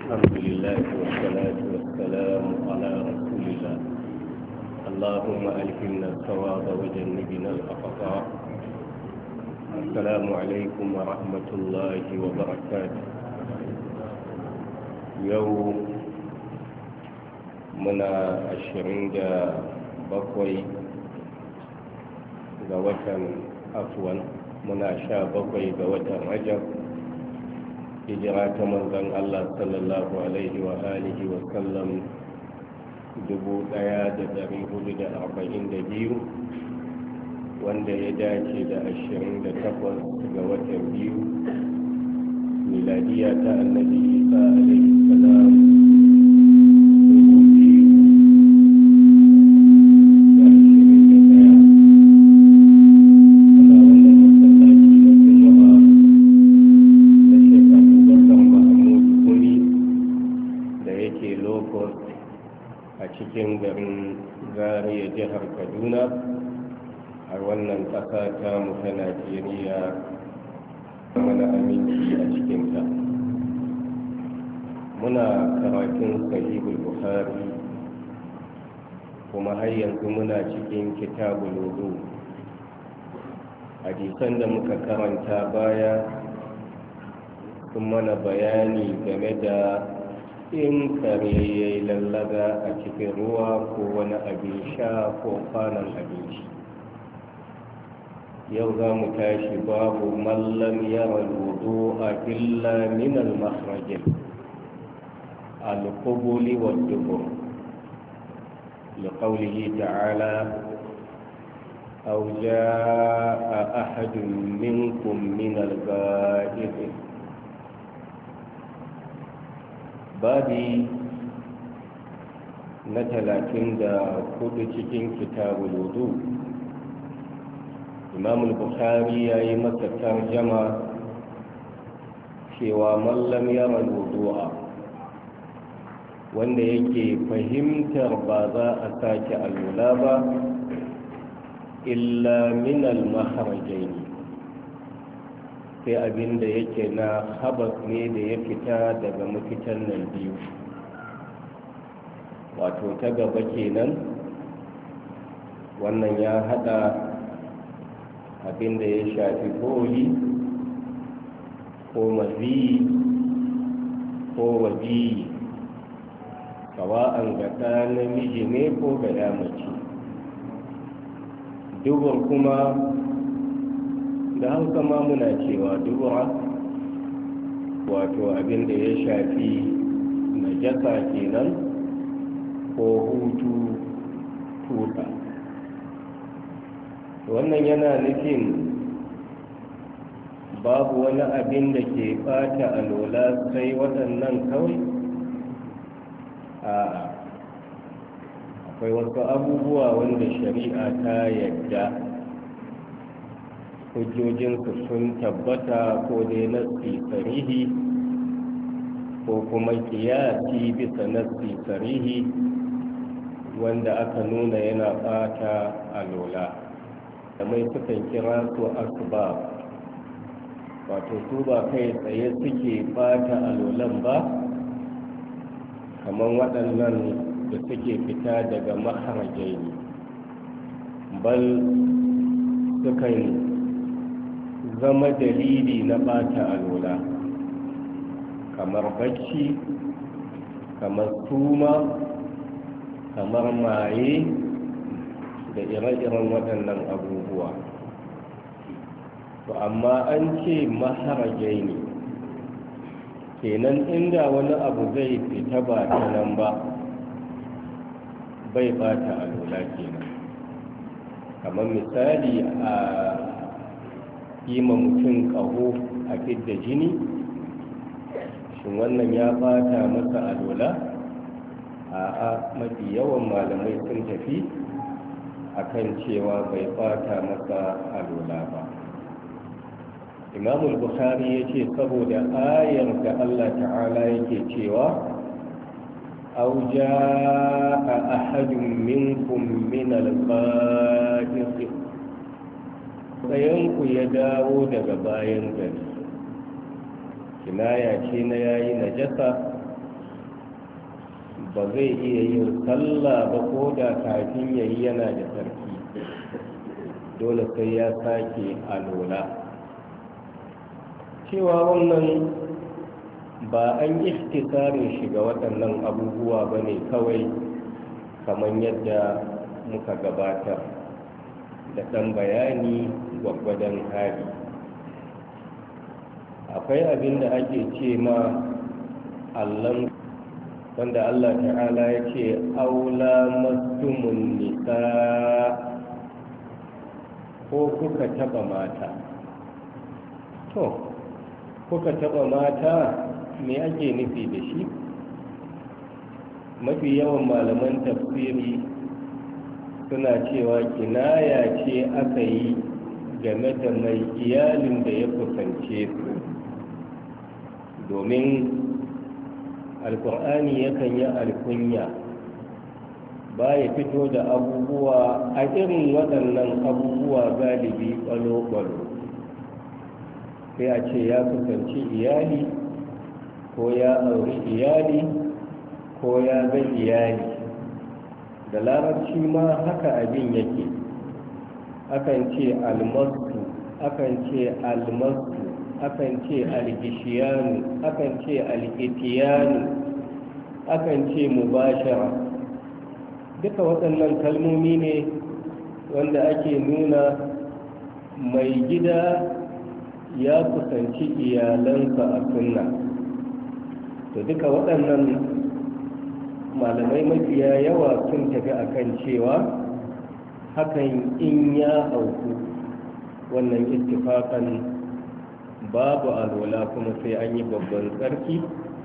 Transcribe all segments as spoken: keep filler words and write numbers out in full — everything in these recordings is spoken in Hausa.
الحمد لله والصلاة والسلام على رسول الله. اللهم ألهمنا الثواب وجنبنا الأخطاء. السلام عليكم ورحمة الله وبركاته. يوم منا عشرين بقوي غوثا عفوا منا شا بقوي غوثا رجب hijira ta manzon Allah sallallahu alaihi wa alihi wa sallam dubu ɗaya da dari hudu da arba'in da biyu, wanda ya dace da ashirin da takwas ga watan biyu miladiya ta annabi Isa alaihi salam dubu biyu da ashirin da ɗaya. Muna wannan masallaci na jama'a na shekaru Bakar Mahmud Gumi da yake Locust a cikin garin Zaria, jihar Kaduna, a wannan ƙasa ta mu ta Najeriya, mana aminci a cikinta. Muna karatun Sahihul Bukhari, kuma har yanzu muna cikin Kitabul Wudu. Hadisan da muka karanta baya sun mana bayani game da in kare ya yi lallaga a cikin ruwa ko wani abin sha ko kwanan abinci. Yau za mu tashi babu mallam yara wudu a illa minal mahrajin al-qubuli wa dubur liqawlihi ta'ala aw jaa ahadun minkum minal ghaib. babi na talatin da hudu cikin kitabul wudu. Imam al-Bukhari ya yi masa tarjama cewa mallam yara wudu'a, wanda yake fahimtar ba za a sake alwala ba illa min al-mahrajaini, sai abin da yake na habas ne da ya fita daga mafitan nan biyu, wato ta gaba kenan. wannan ya hada abin da ya shafi boli ko mazi ko waji, sawa'an ga ɗa namiji ne ko ga ya mace. dubur kuma da hausa ma muna cewa dubura, wato abin da ya shafi najasa kenan ko hutu tuka. wannan yana nufin babu wani abin da ke bata alola sai waɗannan kawai. a akwai wasu abubuwa wanda shari'a ta yadda hujjojinsu sun tabbata, ko dai nassi sarihi ko kuma kiyasi bisa nassi sarihi wanda aka nuna yana bata alola. da mai sukan kira su asbab, wato su ba kai tsaye suke bata alolan ba, kamar waɗannan da suke fita daga maharajai ne, bal sukan zama dalili na bata alola, kamar bacci, kamar tuma, kamar maye da ire-iren waɗannan abubuwa. to amma an ce maharajai ne, kenan inda wani abu zai fita ba ta nan ba bai bata alola kenan. kamar misali a yi ma mutum ƙaho a fidda jini, shin wannan ya bata masa alola? a'a, mafi yawan malamai sun tafi akan cewa bai bata masa alola ba. Imam al-Bukhari yace saboda ayar da Allah ta'ala yake cewa aw jaa ahadun minkum min al-ghaib, sayanku ya dawo daga bayan gari, kinaya ce na yayi najasa ba zai iya yin sallah ba ko da kafin ya yi yana da sarki, dole sai ya sake alola. cewa wannan ba an ikhtisarin shiga waɗannan abubuwa ba ne kawai, kamar yadda muka gabata da ɗan bayani gwaggwadon hali. akwai abin da ake ce ma allon, wanda Allah ta'ala ya ce aula mastumun nisa, ko kuka taba mata. To kuka taba mata me ake nufi da shi? Mafi yawan malaman tafsiri suna cewa kinaya ce aka yi game da mai iyalin da ya kusance su, domin alkur'ani yakan yi alkunya ba ya fito da abubuwa a irin waɗannan abubuwa galibi ƙwalo-ƙwalo, sai a ce ya kusanci iyali ko ya auri iyali ko ya ga iyali. Da larabci ma haka abin yake, akan ce almastu, akan ce almastu, akan ce algishiyanu, akan ce al'itiyanu, akan ce mubashara. Duka waɗannan kalmomi ne wanda ake nuna mai gida ya kusanci iyalansa a sunna. To duka waɗannan malamai mafiya yawa sun tafi akan cewa hakan in ya auku wannan ittifakan babu alwala kuma sai an yi babban tsarki.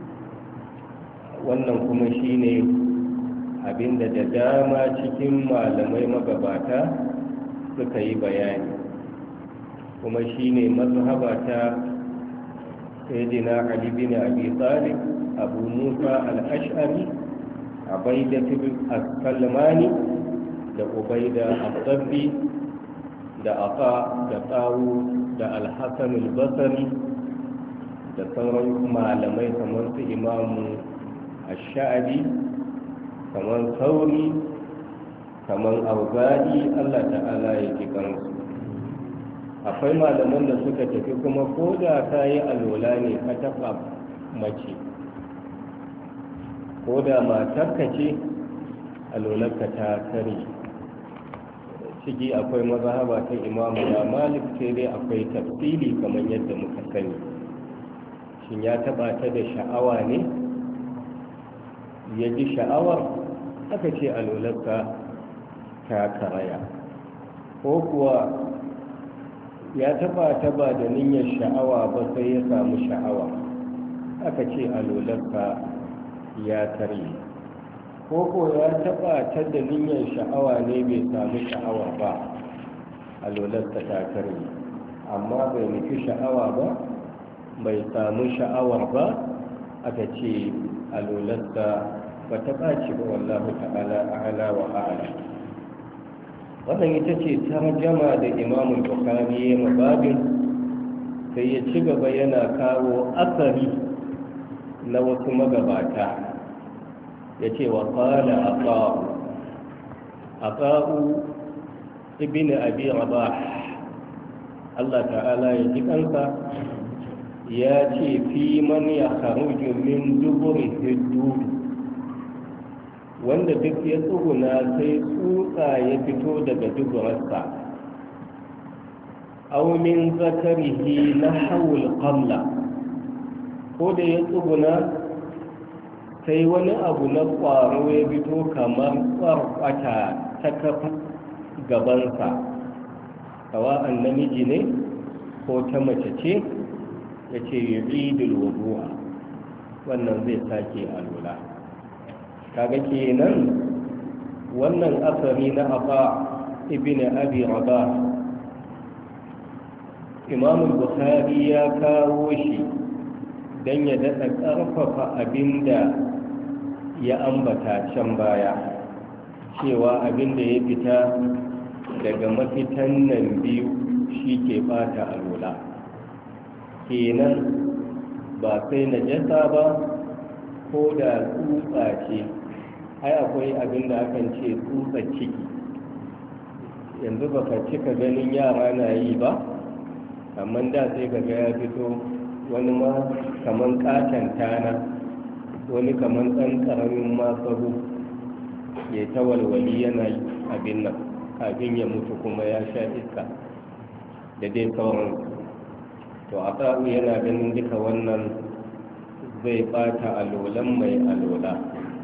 Wannan kuma shine abinda da dama cikin malamai magabata suka yi bayani, kuma shine mazhabata sayyidina Ali bin Abi Talib, Abu Musa al-Ash'ari, Ubaida al-Kalmani da Ubaida al-Sabbi da Aqa da Tawu da Al-Hasan al-Basri da sauran malamai kamar su Imamu Ash-Sha'bi, kamar Sauri, kamar Auza'i, Allah ta'ala ya ji kansu. Akwai malaman da suka tafi kuma ko da ta yi alwala ne ka taɓa mace, ko da matarka ce alwalarka ta kare. Ciki akwai mazhaba ta Imamu da Malik, sai dai akwai tafsili kamar yadda muka sani. Shin ya taɓa ta da sha'awa ne? Ya ji sha'awar, aka ce alwalarka ta karaya, ko kuwa ya taba taba da niyyar sha'awa ba sai ya samu sha'awa, aka ce alolarka ya karye, ko ko ya taba ta da niyyar sha'awa ne bai samu sha'awa ba, alolarka ta karye. Amma bai nufi sha'awa ba, bai samu sha'awar ba, aka ce alolarka ba ta ɓaci ba. Wallahu ta'ala a'ala wa a'ala. Wannan ita ce tarjama da Imam Bukhari ya mababin, sai ya ci gaba yana kawo asari na wasu magabata. Ya ce wa qala aqa'u aqa'u ibn abi rabah, Allah ta'ala ya ji kansa, ya ce fi man ya kharuju min duburi hudud, wanda duk ya tsuguna sai tsutsa ya fito daga duburarsa, aw min zakarihi na hawul qamla, ko da ya tsuguna sai wani abu na ƙwaro ya fito kamar ƙwarƙwata ta kafa gabansa, sawa'an namiji ne ko ta mace ce, ya ce yu'idul wudu'a, wannan zai sake alwala. Kaga kenan wannan asari na Aqa ibn Abi Rabah, Imam Bukhari ya kawo shi dan ya daɗa ƙarfafa abinda ya ambata can baya, cewa abinda ya fita daga mafitan nan biyu shi ke bata alwala. Kenan ba sai najasa ba, ko da tsutsa ce ai akwai abin da akan ce tsutsar ciki, yanzu baka cika ganin yara na yi ba, amma da sai ka ga ya fito wani ma kaman katon tana, wani kaman ɗan ƙaramin masaru ya ta walwali yana abin nan kafin ya mutu kuma ya sha iska da dai sauran. To a tsaro yana ganin duka wannan zai bata alolan mai alola.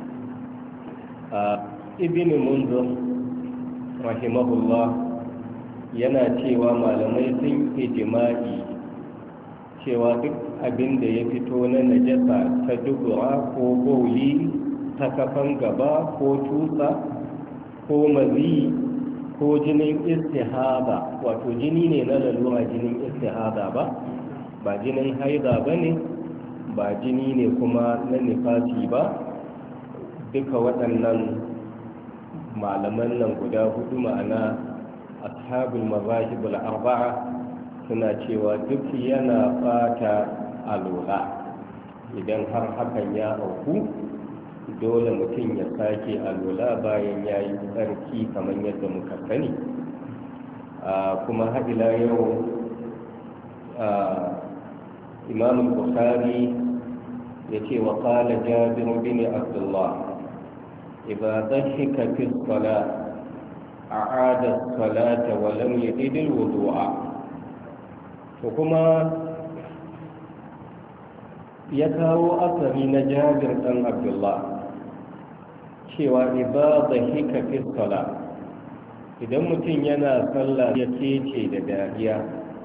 A ibn munzur rahimahullah yana cewa malamai sun ijma'i cewa duk abin da ya fito na najasa ta dubura ko bauli ta kafan gaba ko tusa ko mazi ko jinin istihaba, wato jini ne na lalura jinin istihaba ba ba jinin haida ba ne, ba jini ne kuma na nifasi ba, duka waɗannan malaman nan guda hudu ma'ana ashabul mazahibul arba'a suna cewa duk yana fata alola. Idan har hakan ya auku dole mutum ya sake alola bayan ya yi tsarki kamar yadda muka sani. Kuma haɗila yau imam bukhari ya ce wa ƙala jabir bin abdullah idza dhahika fi salat a'ada salata wa lam yajid al-wudu'a. to kuma ya kawo asali na jabir dan abdullah cewa idza dhahika fi salat, idan mutum yana sallah ya kece da dariya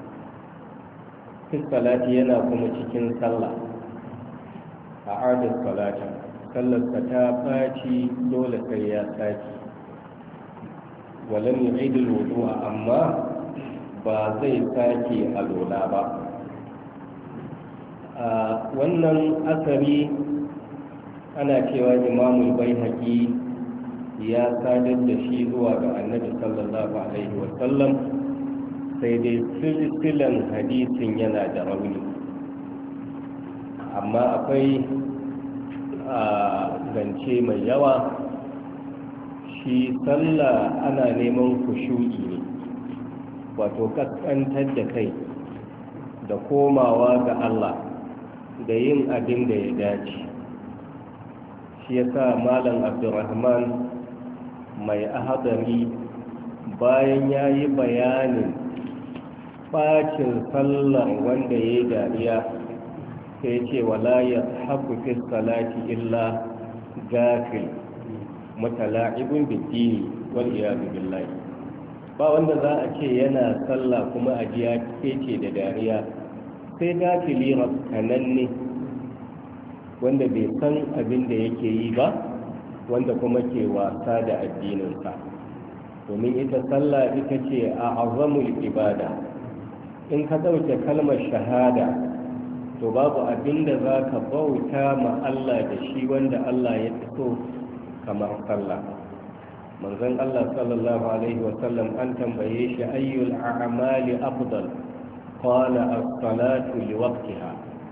fi salati yana kuma cikin sallah a adar salata, sallarsa ta faci dole sai ya saki, walam yu'idul wudu'a, amma ba zai sake alola ba. A wannan asari ana cewa imamul baihaqi ya sadar da shi zuwa ga annabi sallallahu alaihi wasallam, sai dai silsilan hadisin yana da rauni, amma akwai a zance mai yawa. Shi sallah ana neman kushu'i ne, wato kaskantar da kai da komawa ga Allah da yin abin da ya dace. Shi yasa malam abdurrahman mai ahadari bayan ya yi bayanin bacin sallar wanda ya yi dariya sai ce wala ya haku fi salati illa gafil mutala'ibun bidini wal iyadu billahi. Ba wanda za a ce yana sallah kuma a jiya kece da dariya sai gafili rafkananne wanda bai san abin da yake yi ba, wanda kuma ke wasa da addininsa. Domin ita sallah ita ce a azamul ibada. In ka ɗauke kalmar shahada to babu abin da za ka bauta ma Allah da shi wanda Allah ya fito kamar sallah. Manzon Allah sallallahu alaihi wasallam an tambaye shi ayyul a'mali afdal, qala as-salatu li waqtiha.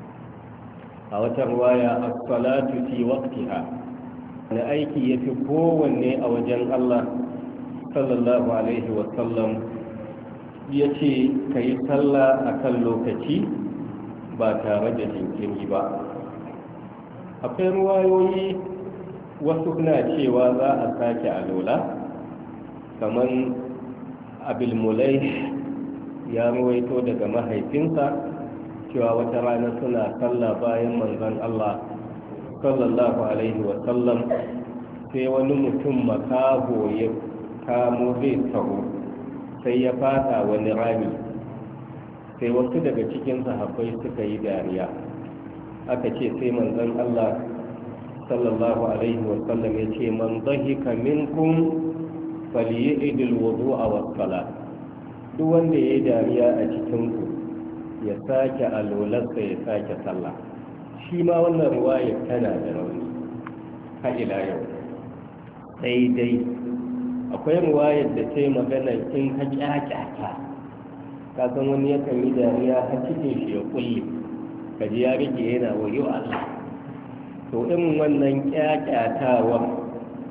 A wata riwaya as-salatu fi waqtiha. Na aiki yafi kowanne a wajen Allah sallallahu alaihi wasallam ya ce ka yi sallah a kan lokaci ba tare da jinkiri ba. Akwai ruwayoyi wasu na cewa za a sake alola, kamar abilmulai ya ruwaito daga mahaifinsa cewa wata rana suna sallah bayan manzon Allah sallallahu alaihi wasallam, sai wani mutum makaho ya kamo zai taho, sai ya fata wani rami, sai wasu daga cikin sahabbai suka yi dariya. Aka ce sai manzon Allah sallallahu alaihi wasallam ya ce man dhahika minkum falyidil wudu'a was salat. Duk wanda ya yi dariya a cikin ku ya sake alolarsa ya sake sallah. Shi ma wannan riwaya tana da rauni ha ila yau. Sai dai akwai riwayar da ta yi magana in ka kyakyata, ka san wani yakan yi dariya har cikin shi ya kulle, ka ji ya rike yana wayo Allah. To in wannan kyakyatawa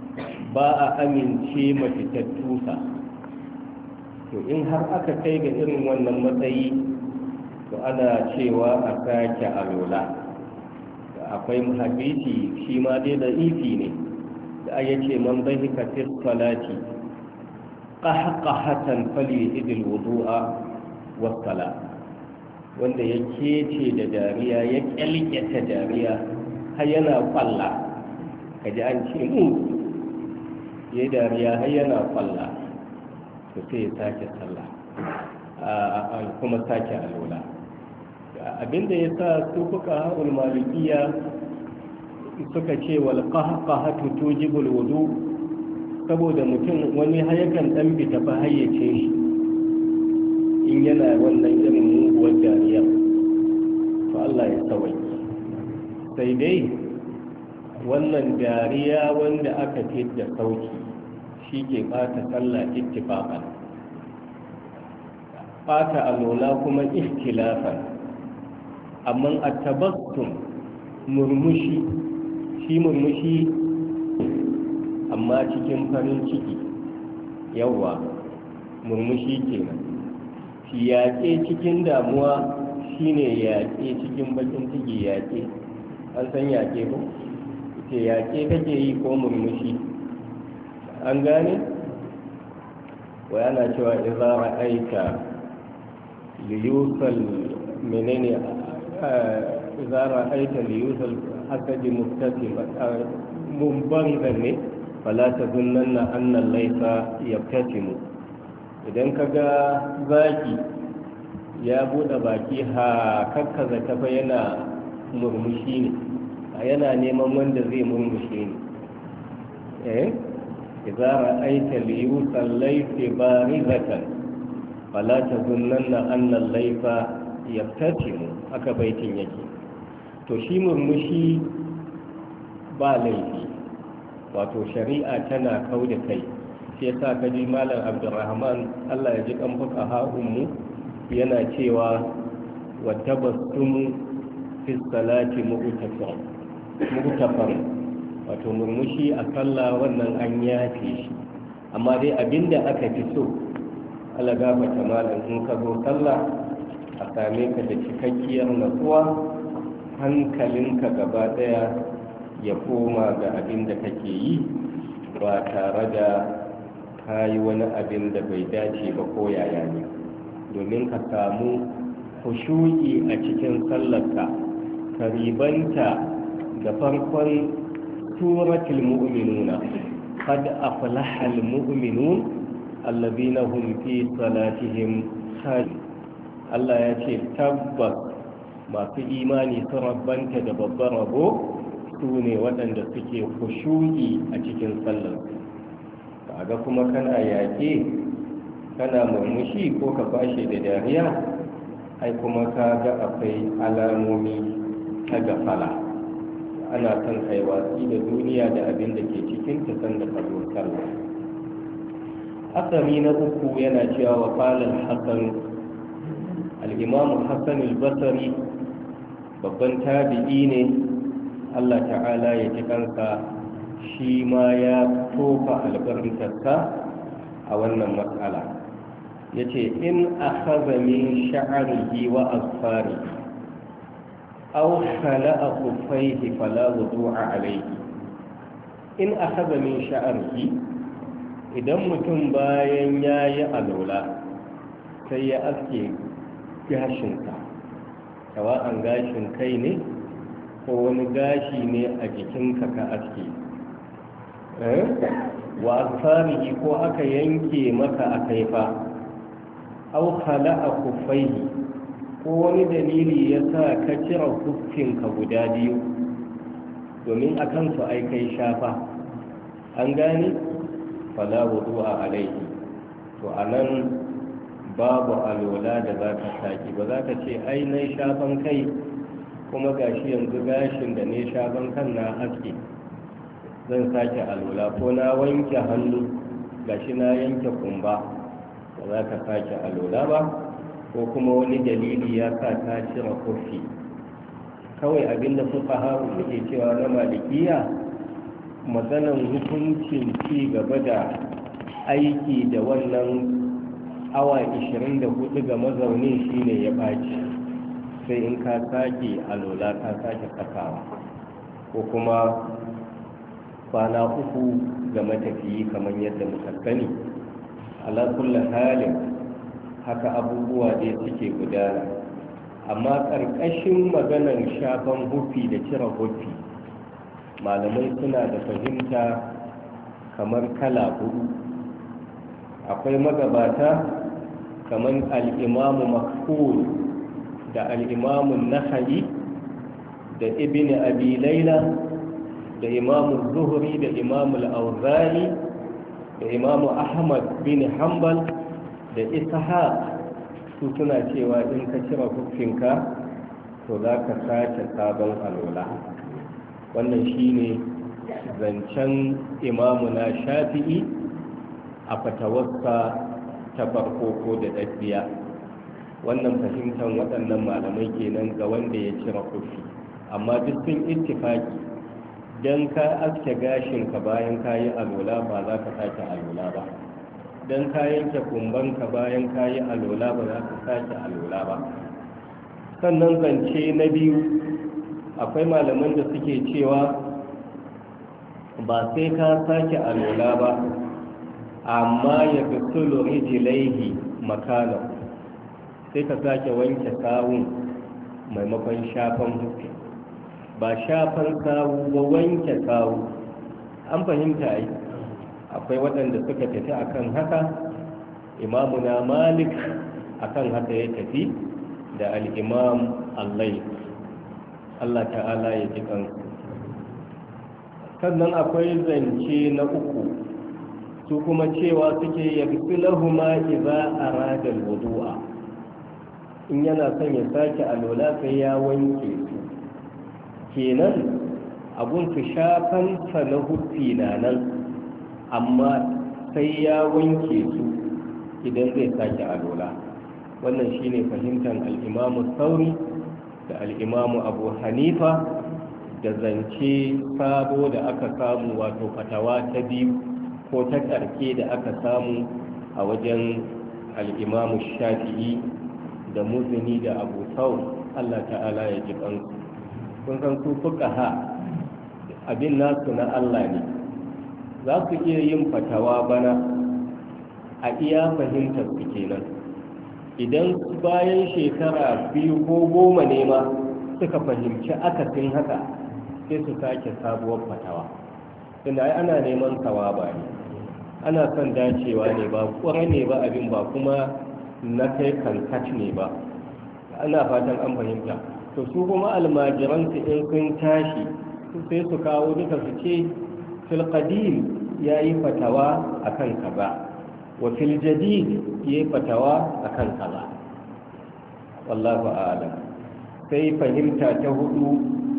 ba a amince mafitar tusa. To in har aka kai ga irin wannan matsayi to ana cewa a sake alola. Akwai hadisi shi ma dai da ifi ne da ya ce man bai hikatir salati ƙahƙahatan fali idil wudu'a wasala, wanda ya kece da dariya ya ƙyalƙyata dariya har yana kwalla, kaji an ce mu ya dariya har yana kwalla, to sai ya sake sallah kuma sake alola. Abinda ya sa su fuka haɗul malikiya suka ce wal qahqahatu tujibul wudu, saboda mutum wani hayakan dan bi tafi hayyace shi in yana wannan irin muguwar dariya, to Allah ya tsawai. Sai dai wannan dariya wanda aka fi da sauki shi ke bata sallah ittifaqan, bata alola kuma ikhtilafan. Amma a tabassum murmushi, shi murmushi amma cikin farin ciki, yawa murmushi kenan. Shi yaƙe cikin damuwa shine yaƙe cikin bakin ciki. Yaƙe an san yaƙe ko? ce yaƙe kake yi ko murmushi? An gane? wa yana cewa idza ra'aita liyusal menene إذا رأيت ليوث الحسد مبتسما منبغضا فلا تظنن أن الليث يبتسم. idan ka ga zaki ya buɗe baki ha kakkaza tafa yana murmushi ne, yana neman wanda zai murmushi ne. eh idza ra'aita liyusal laythi barizatan fala tazunanna anna al-layfa yabtasimu, haka baitin yake. To shi murmushi ba laifi, wato shari'a tana kau da kai. Shi yasa ka ji malam Abdurrahman Allah ya ji kan fuka ha'unmu yana cewa wa tabassumu fi salati mu'tafar, wato murmushi a sallah wannan an yafe shi. Amma dai abinda aka fi so Allah gafarta malam in ka zo sallah a same ka da cikakkiyar natsuwa, hankalinka gaba daya ya koma ga abin da kake yi ba tare da kayi wani abin da bai dace ba ko yaya ne, domin ka samu khushu'i a cikin sallarka, ka ribanta da farkon suratul mu'minuna qad aflaha al-mu'minun alladhina hum fi salatihim khashi'un. Allah ya ce tabbas masu imani sun rabbanta da babban rabo su ne waɗanda suke kushu'i a cikin sallar. Kaga kuma kana yaƙe kana murmushi ko ka fashe da dariya, ai kuma ka ga akwai alamomi ta gafala. Ana son kai watsi da duniya da abin da ke cikin ta sanda ka zo sallah. Asali na uku yana cewa wa qala al-hasan al'imamu hassan al-basari babban tabi'i ne, Allah ta'ala ya ji kansa, shi ma ya tofa albarkatarsa a wannan matsala. Ya ce in a min sha'arihi wa asfari au khala'a kufaihi fala wudu'a alaihi. In a min sha'arihi, idan mutum bayan ya yi alola sai ya aske gashinka, sawa'an gashin kai ne ko wani gashi ne a jikinka ka aske, wa asfarihi ko aka yanke maka a kaifa, au khala'a kuffaihi ko wani dalili ya sa ka cire huffinka guda biyu domin a kansu ai kai shafa, an gane fala wudu'a alaihi. To anan babu alola da za ka saki, ba za ka ce ai na shafan kai kuma gashi yanzu gashin da ne shafan kan na aske zan sake alola, ko na wanke hannu gashi na yanke kumba, ba za ka sake alola ba. Ko kuma wani dalili ya sa ta cire kofi. Kawai abinda fuka haru suke cewa na malikiya maganan hukuncin ci gaba da aiki da wannan awa ishirin da hudu ga mazaunin shine ya baci sai in ka sake alola ka sake sakawa ko kuma kwana uku ga matafiyi kamar yadda muka sani ala kulli halin haka abubuwa dai suke gudana amma ƙarƙashin maganar shafan hufi da cire hufi malamai suna da fahimta kamar kala hudu. Akwai magabata kamar al'imamu makful da al'imamu nahari da ibn abi laila da imamu zuhri da imamu al'auzari da imamu ahmad bin hanbal da ishaq su suna cewa in ka cire hufinka to za ka sace sabon alola. Wannan shine zancen imamu na shafi'i a fatawarsa ta farko ko da ɗaɗɗiya. Wannan fahimtar waɗannan malamai kenan ga wanda ya cire hufi, amma duk sun ittifaki don ka aske gashinka bayan ka yi alola ba za ka sake alola ba, don ka yanke kumbanka bayan ka yi alola ba za ka sake alola ba. Sannan zance na biyu, akwai malaman da suke cewa ba sai ka sake alola ba, amma ya fi sulu rijilaihi makana sai ka sake wanke sawun maimakon shafan hufi, ba shafan sawu ba wanke sawu. An fahimta ai akwai waɗanda suka tafi akan haka, imamuna malik akan haka ya tafi da al'imam allai, Allah ta'ala ya ji kansu. Sannan akwai zance na uku, su kuma cewa suke yafi lahuma iza arada wudu'a, in yana son ya sake alola sai ya wanke su, kenan abun su shafansa na hufi na nan, amma sai ya wanke su idan zai sake alola. Wannan shine fahimtar al'imamu sauri da al'imamu abu hanifa da zance sabo da aka samu, wato fatawa ta biyu ko ta ƙarke da aka samu a wajen al'imamu shafi'i da muzini da abu sau, Allah ta'ala ya ji kansu. kun san su fuka ha abin nasu na Allah ne, za su iya yin fatawa bana a iya fahimtar su kenan. Idan bayan shekara biyu ko goma ne ma suka fahimci akasin haka, sai su sake sabuwar fatawa. Tunda ai ana neman sawaba ne, ana son dacewa ne, ba ƙwarai ne ba abin, ba kuma na kai kankat ne ba. Ana fatan an fahimta. To su kuma almajiransu in sun tashi sai su kawo duka su ce fil qadim ya yi fatawa akan kaza, wa fil jadid ya yi fatawa akan kaza. Wallahu a'lam. Sai fahimta ta hudu,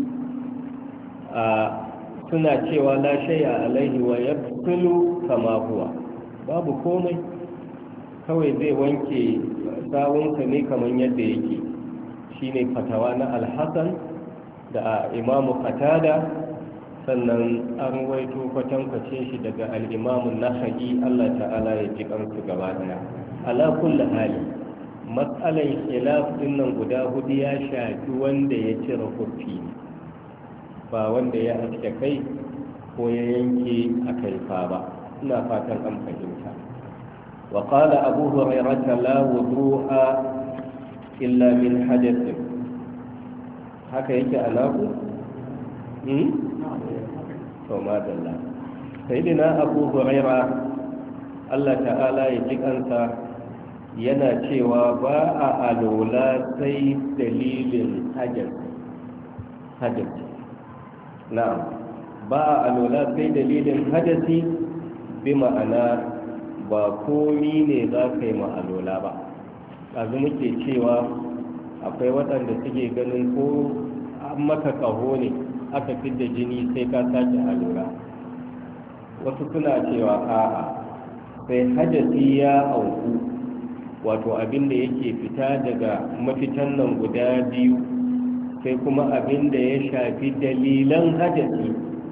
a suna cewa la shay'a alaihi wa yabtulu kama huwa, babu komai, kawai zai wanke sawunsa ne kamar yadda yake. Shine fatawa na al-Hasan da imamu Qatada, sannan an waito kwatankwacin shi daga al-imamu Naha'i, Allah ta'ala ya ji kansu gaba daya. Ala kulli hali, matsalan khilaf din nan guda hudu ya shafi wanda ya cire kurfi, ba wanda ya aske kai ko ya yanke a kaifa ba. Ina fatan an fahimta. Wa qala Abu Hurairah la wudu'a illa min hadathin. Haka yake alaku? hmm? to madalla. Sayyidina Abu Hurairah, Allah ta'ala ya ji kansa, yana cewa ba a alola sai dalilin hajjati. hajjati na'am, ba a alola sai dalilin hajjati, bi ma'ana ba komi ne za ka yi ma'alola ba. ɗazu muke cewa akwai waɗanda suke ganin ko an maka ƙaho ne aka fidda jini sai ka sake alola. Wasu suna cewa a'a, sai hajjati ya auku, wato abin da yake fita daga mafitan nan guda biyu, sai kuma abin da ya shafi dalilan hajjati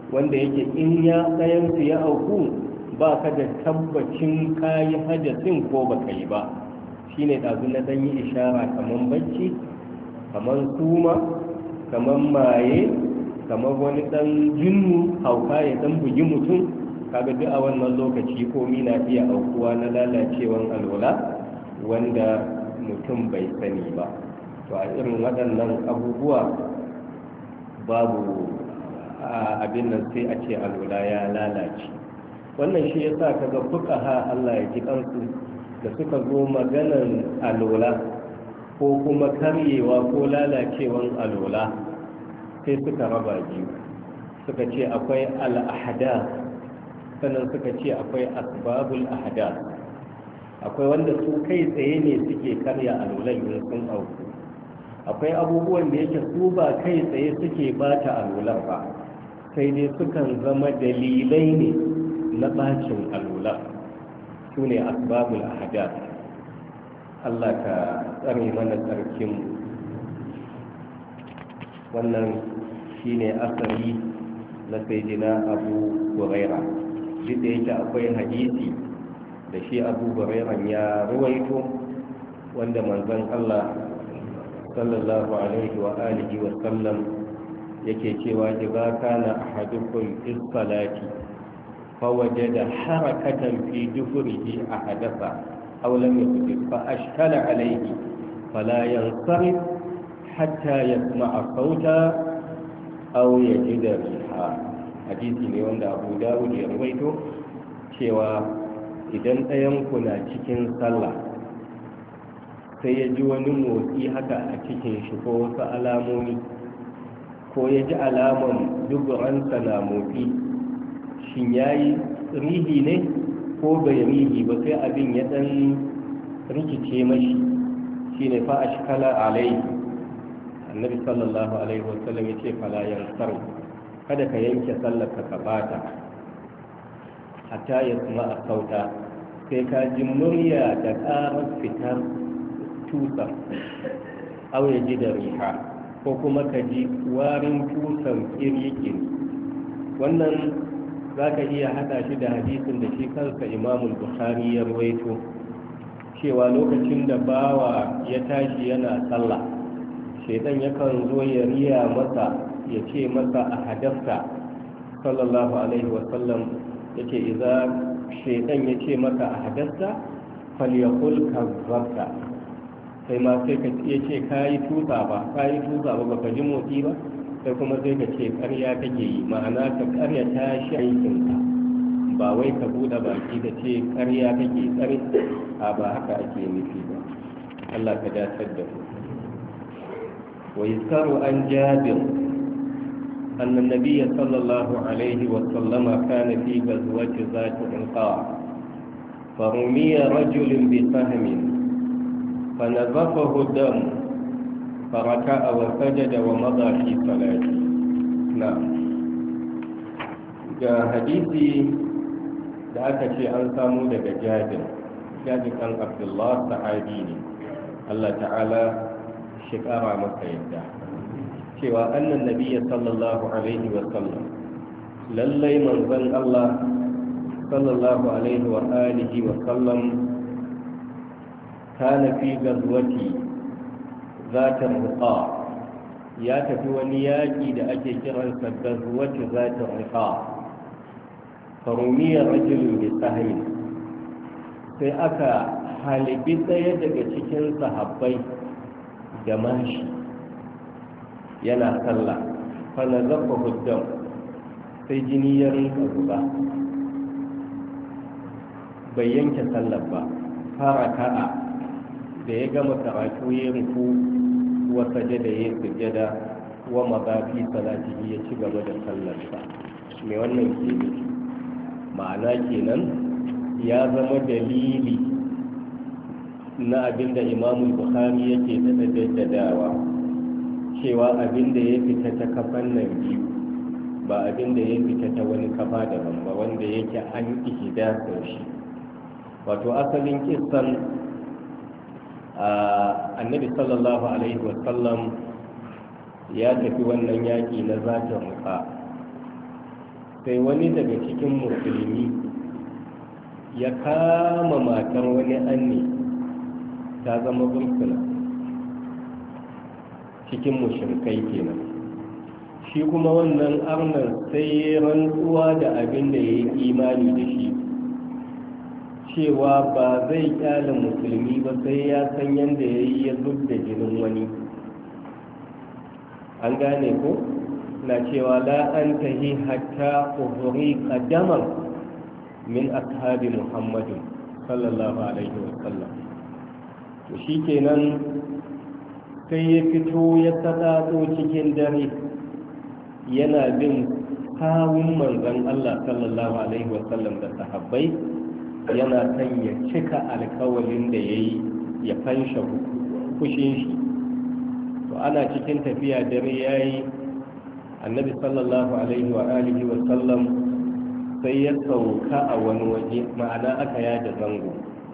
wanda yake in ya ɗayansu ya auku ba ka da tabbacin kayi hadasin ko ba ka yi ba shi ne ɗazu na ɗan yi ishara kamar bacci kamar suma kamar maye kamar wani ɗan jinnu hauka ya ɗan bugi mutum kaga duk a wannan lokaci komi na iya aukuwa na lalacewan alwala wanda mutum bai sani ba to a irin waɗannan abubuwa babu abin nan sai a ce alwala ya lalace wannan shi ya sa kaga fuqaha Allah ya ji kansu da suka zo maganan alwala ko kuma karyewa ko lalacewan alwala sai suka raba biyu suka ce akwai al'ahada sannan suka ce akwai asbabul ahada akwai wanda su kai tsaye ne suke karya alwalan in sun auku akwai abubuwan da yake su ba kai tsaye suke bata alwalan ba sai dai sukan zama dalilai ne na bacin alwala su ne asbabul ahada Allah ka tsare mana tsarkin wannan shine asali na sayyidina Abu Hurairah duk da yake akwai hadisi da shi Abu Hurairah ya ruwaito wanda manzon Allah sallallahu alaihi wa alihi wa sallam yake cewa idza kana ahadukum fi salati fawajada harakatan fi dufurihi ahadatha aw lam yusbih fa ashkala alayhi fala yansarif hatta yasma'a sauta aw yajida riha hadisi ne wanda Abu Dawud ya rawaito cewa idan ɗayan ku na cikin sallah sai ya ji wani motsi haka a cikin shi ko wasu alamomi ko ya ji alaman duburansa na motsi shin ya yi rihi ne ko bai rihi ba sai abin ya ɗan rikice mashi shi ne fa a shikala alaihi annabi sallallahu alaihi wasallam ya ce falayan sarri kada ka yanke sallarka ka bata hatta ya kuma a sauta sai ka ji murya da ƙarar fitar tusa au ya ji da riha ko kuma ka ji warin tusan kirikiri wannan za ka iya haɗa shi da hadisin da shi kansa imamul bukhari ya rawaito cewa lokacin da bawa ya tashi yana sallah shaidan yakan zo ya riya masa ya ce masa a hadafta sallallahu alaihi wasallam ya ce idan shaidan ya ce maka a hadafta falyakul kazzabta sai ma sai ka iya ce ka yi tusa ba ka yi tusa ba baka ji motsi ba sai kuma sai ka ce karya kake yi ma'ana ka karya ta shi aikinka ba wai ka buɗe baki da ce karya kake tsari a ba haka ake nufi ba Allah ka dacar da ku wa yuzkaru an jabir أن النبي صلى الله عليه وسلم كان في غزوة ذات عنقاء فرمي رجل بسهم فنزفه الدم فركع وسجد ومضى في صلاته نعم ga hadisi da aka ce an samu daga jabir jabir ɗan abdullah sahabi ne Allah ta'ala shi ƙara masa yadda cewa annan nabiyya sallallahu alaihi wa sallam lallai manzon Allah sallallahu alaihi wa alihi wa sallam kana fi gazwati zata riqa ya tafi wani yaki da ake kiransa gazwati zata riqa farumiya rajulun bi sahmi sai aka halibi ɗaya daga cikin sahabbai da mashi yana sallah fana zafa huddam sai jini ya rinka zuba bai yanke sallar ba fara ka'a da ya gama karatu ya rufu wa sajada ya sujada wa mabafi salatihi ya ci gaba da sallarsa me wannan ke nufi ma'ana kenan ya zama dalili na abinda imamul bukhari yake da daddadawa cewa abin da ya fita ta kafan nan biyu ba abin da ya fita ta wani kafa daban ba wanda yake an ihida shi wato asalin kissan annabi sallallahu alaihi wasallam ya tafi wannan yaƙi na zatin ruka sai wani daga cikin musulmi ya kama matar wani anne ta zama burkuna cikin mushrikai kenan. Shi kuma wannan arnan sai rantsuwa da abin da ya yi imani da shi cewa ba zai kyale musulmi ba sai ya san yadda ya yi ya zub da jinin wani. An gane ko na cewa la an tahi hatta uhuri qadaman min ashabi muhammadin sallallahu alaihi wasallam. to shikenan sai ya fito ya sadado cikin dare yana bin kawun manzon Allah sallallahu alaihi wasallam da sahabbai, yana son ya cika alkawalin da ya yi ya fansha kushin shi. To ana cikin tafiya dare ya yi, annabi sallallahu alaihi wa alihi wasallam sai ya sauka a wani waje, ma'ana aka yada zango.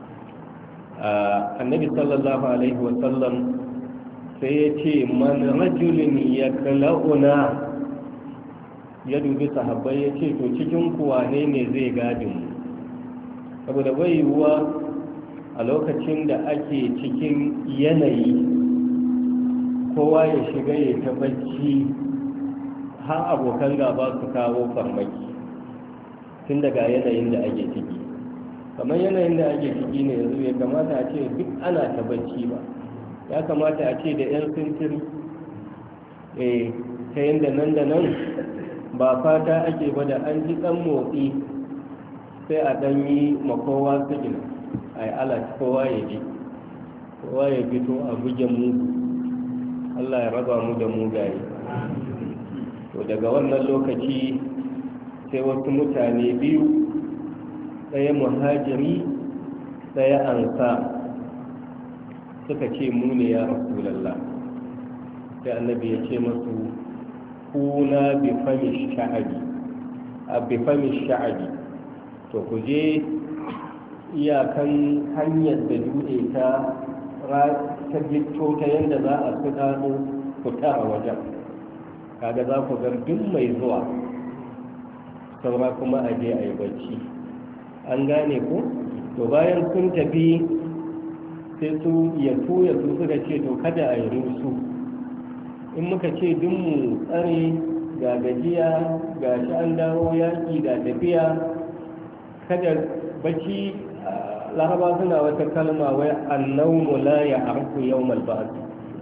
Annabi sallallahu alaihi wasallam sai ya ce man rajulin ya kala'una, ya dubi sahabbai ya ce to cikin kuwa ne ne zai gadin mu, saboda bai yiwuwa a lokacin da ake cikin yanayi kowa ya shiga ya ta bacci har abokan gaba su kawo farmaki tun daga yanayin da ake ciki. Kamar yanayin da ake ciki ne yanzu ya kamata a ce duk ana ta bacci ba, ya kamata a ce da 'yan sintiri eh ta yadda nan da nan ba fata ake ba da an ji ɗan motsi sai a ɗan yi makowa sigina a yi alat kowa ya ji, kowa ya fito a buge mu, Allah ya raba mu da mugaye. To daga wannan lokaci sai wasu mutane biyu, ɗaya muhajiri ɗaya ansa, suka ce mu ne ya rasulallah. sai annabi ya ce masu kuna bi fami sha'abi a bi fami sha'abi to ku je iyakan hanyar da dutse ta ta gitto ta yadda za a fi gano fita a wajen, kaga za ku ga duk mai zuwa saura kuma a je a yi bacci. An gane ku? To bayan sun tafi sai su ya su ya su suka ce to kada a yi rusu, in muka ce duk mu tsare ga gajiya ga shi an dawo yaƙi ga tafiya, kada bacci. Laraba suna wata kalma wai annaumu la ya arku yawmal ba'th,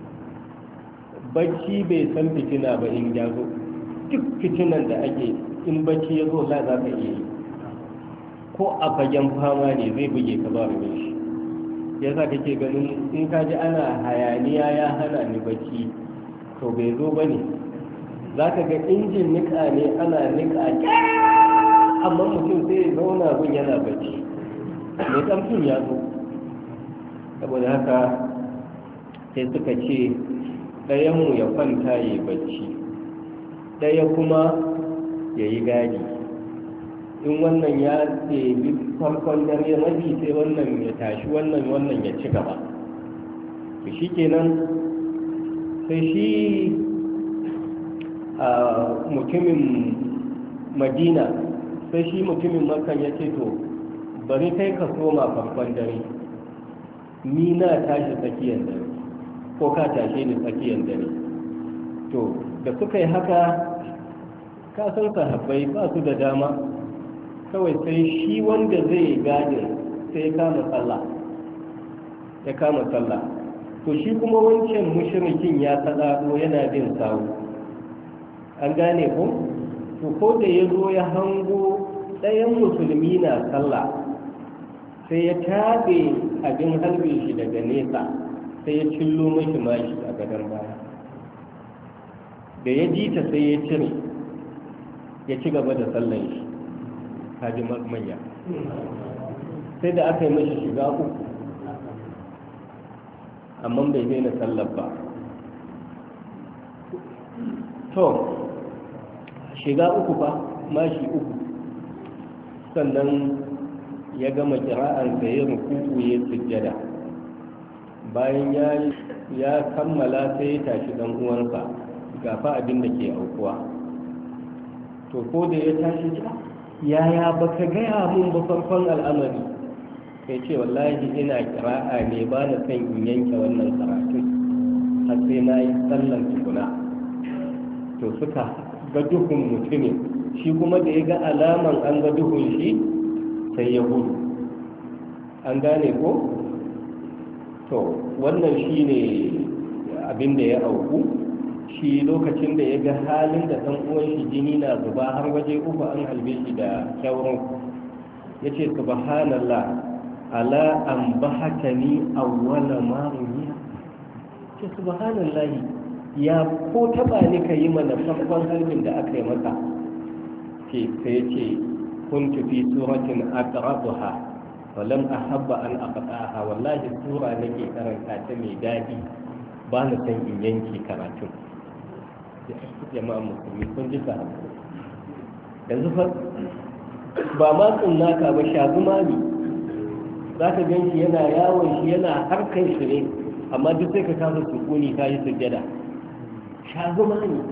bacci bai san fitina ba in ya zo. Duk fitinan da ake in bacci ya zo la za ka iya yi, ko a fagen fama ne zai buge ka ba rumin shi. yasa kake ganin in ka ji ana hayaniya ya hana ni bacci to bai zo ba ne. za ka ga injin nika ne ana nika amma mutum sai ya zauna gun yana bacci mai ƙarfin ya zo. saboda haka sai suka ce ɗayanmu ya kwanta ya yi bacci, ɗaya kuma ya yi gadi. in wannan ya ɗebi farkon dare rabi sai wannan ya tashi wannan wannan ya ci gaba. to shi kenan sai shi a mutumin madina sai shi mutumin makan ya ce to bari kai ka soma farkon dare, ni na tashi tsakiyar dare ko ka tashe ni tsakiyar dare. to da suka yi haka ka san sahabbai ba su da dama, kawai sai shi wanda zai gadin sai ya kama sallah ya kama sallah to shi kuma wancan mushrikin ya sadado yana bin sawu. an gane ko? to ko da ya zo ya hango ɗayan musulmi na sallah sai ya taɓe abin harbin shi daga nesa sai ya cillo mashi mashi a gadon baya. da ya ji ta sai ya cire ya ci gaba da sallan shi, kaji manya. sai da aka yi mashi shiga uku amma bai daina sallar ba. to shiga uku ba mashi uku, sannan ya gama kira'ar da ya rukuku ya sujjada. bayan ya kammala sai ya tashi dan uwansa gafa abin da ke aukuwa. to ko da ya tashi ta yaya baka gaya mun ba farkon al'amari sai ce wallahi ina kira'a ne ba na son in yanke wannan karatun har sai na yi sallan tukuna. To suka ga duhun mutumin shi kuma da ya ga alaman an ga duhun shi sai ya gudu. An gane ko? To wannan shi ne abin da ya auku. Shi lokacin da ya ga halin da ɗan uwan shi jini na zuba har waje uku an halbe shi da kyaurin, ya ce subhanallah ala an bahatani awwala ma rumiya. Ce subhanallahi ya ko taba ni ka yi mana farkon harbin da aka yi maka. Ce sai ce kuntu fi suratin aqra'uha wa lam ahabba an aqta'aha. Wallahi sura nake karanta ta mai dadi ba na san in yanke karatun. Jama'a musulmi kun ji ka yanzu fa ba ma tsunnaka ba shaguma ne za ka gan shi yana yawon shi yana harkar shi ne, amma duk sai ka kasa sukuni ka yi sujjada. Shaguma ne.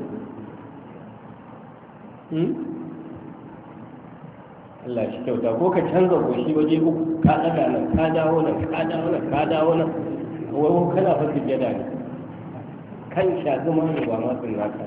Allah shi kyauta. Ko ka canza goshi waje uku ka daga nan ka dawo nan ka dawo nan ka dawo nan wai kana fa sujjada ne. Kan shaguma ne ba ma tsunnaka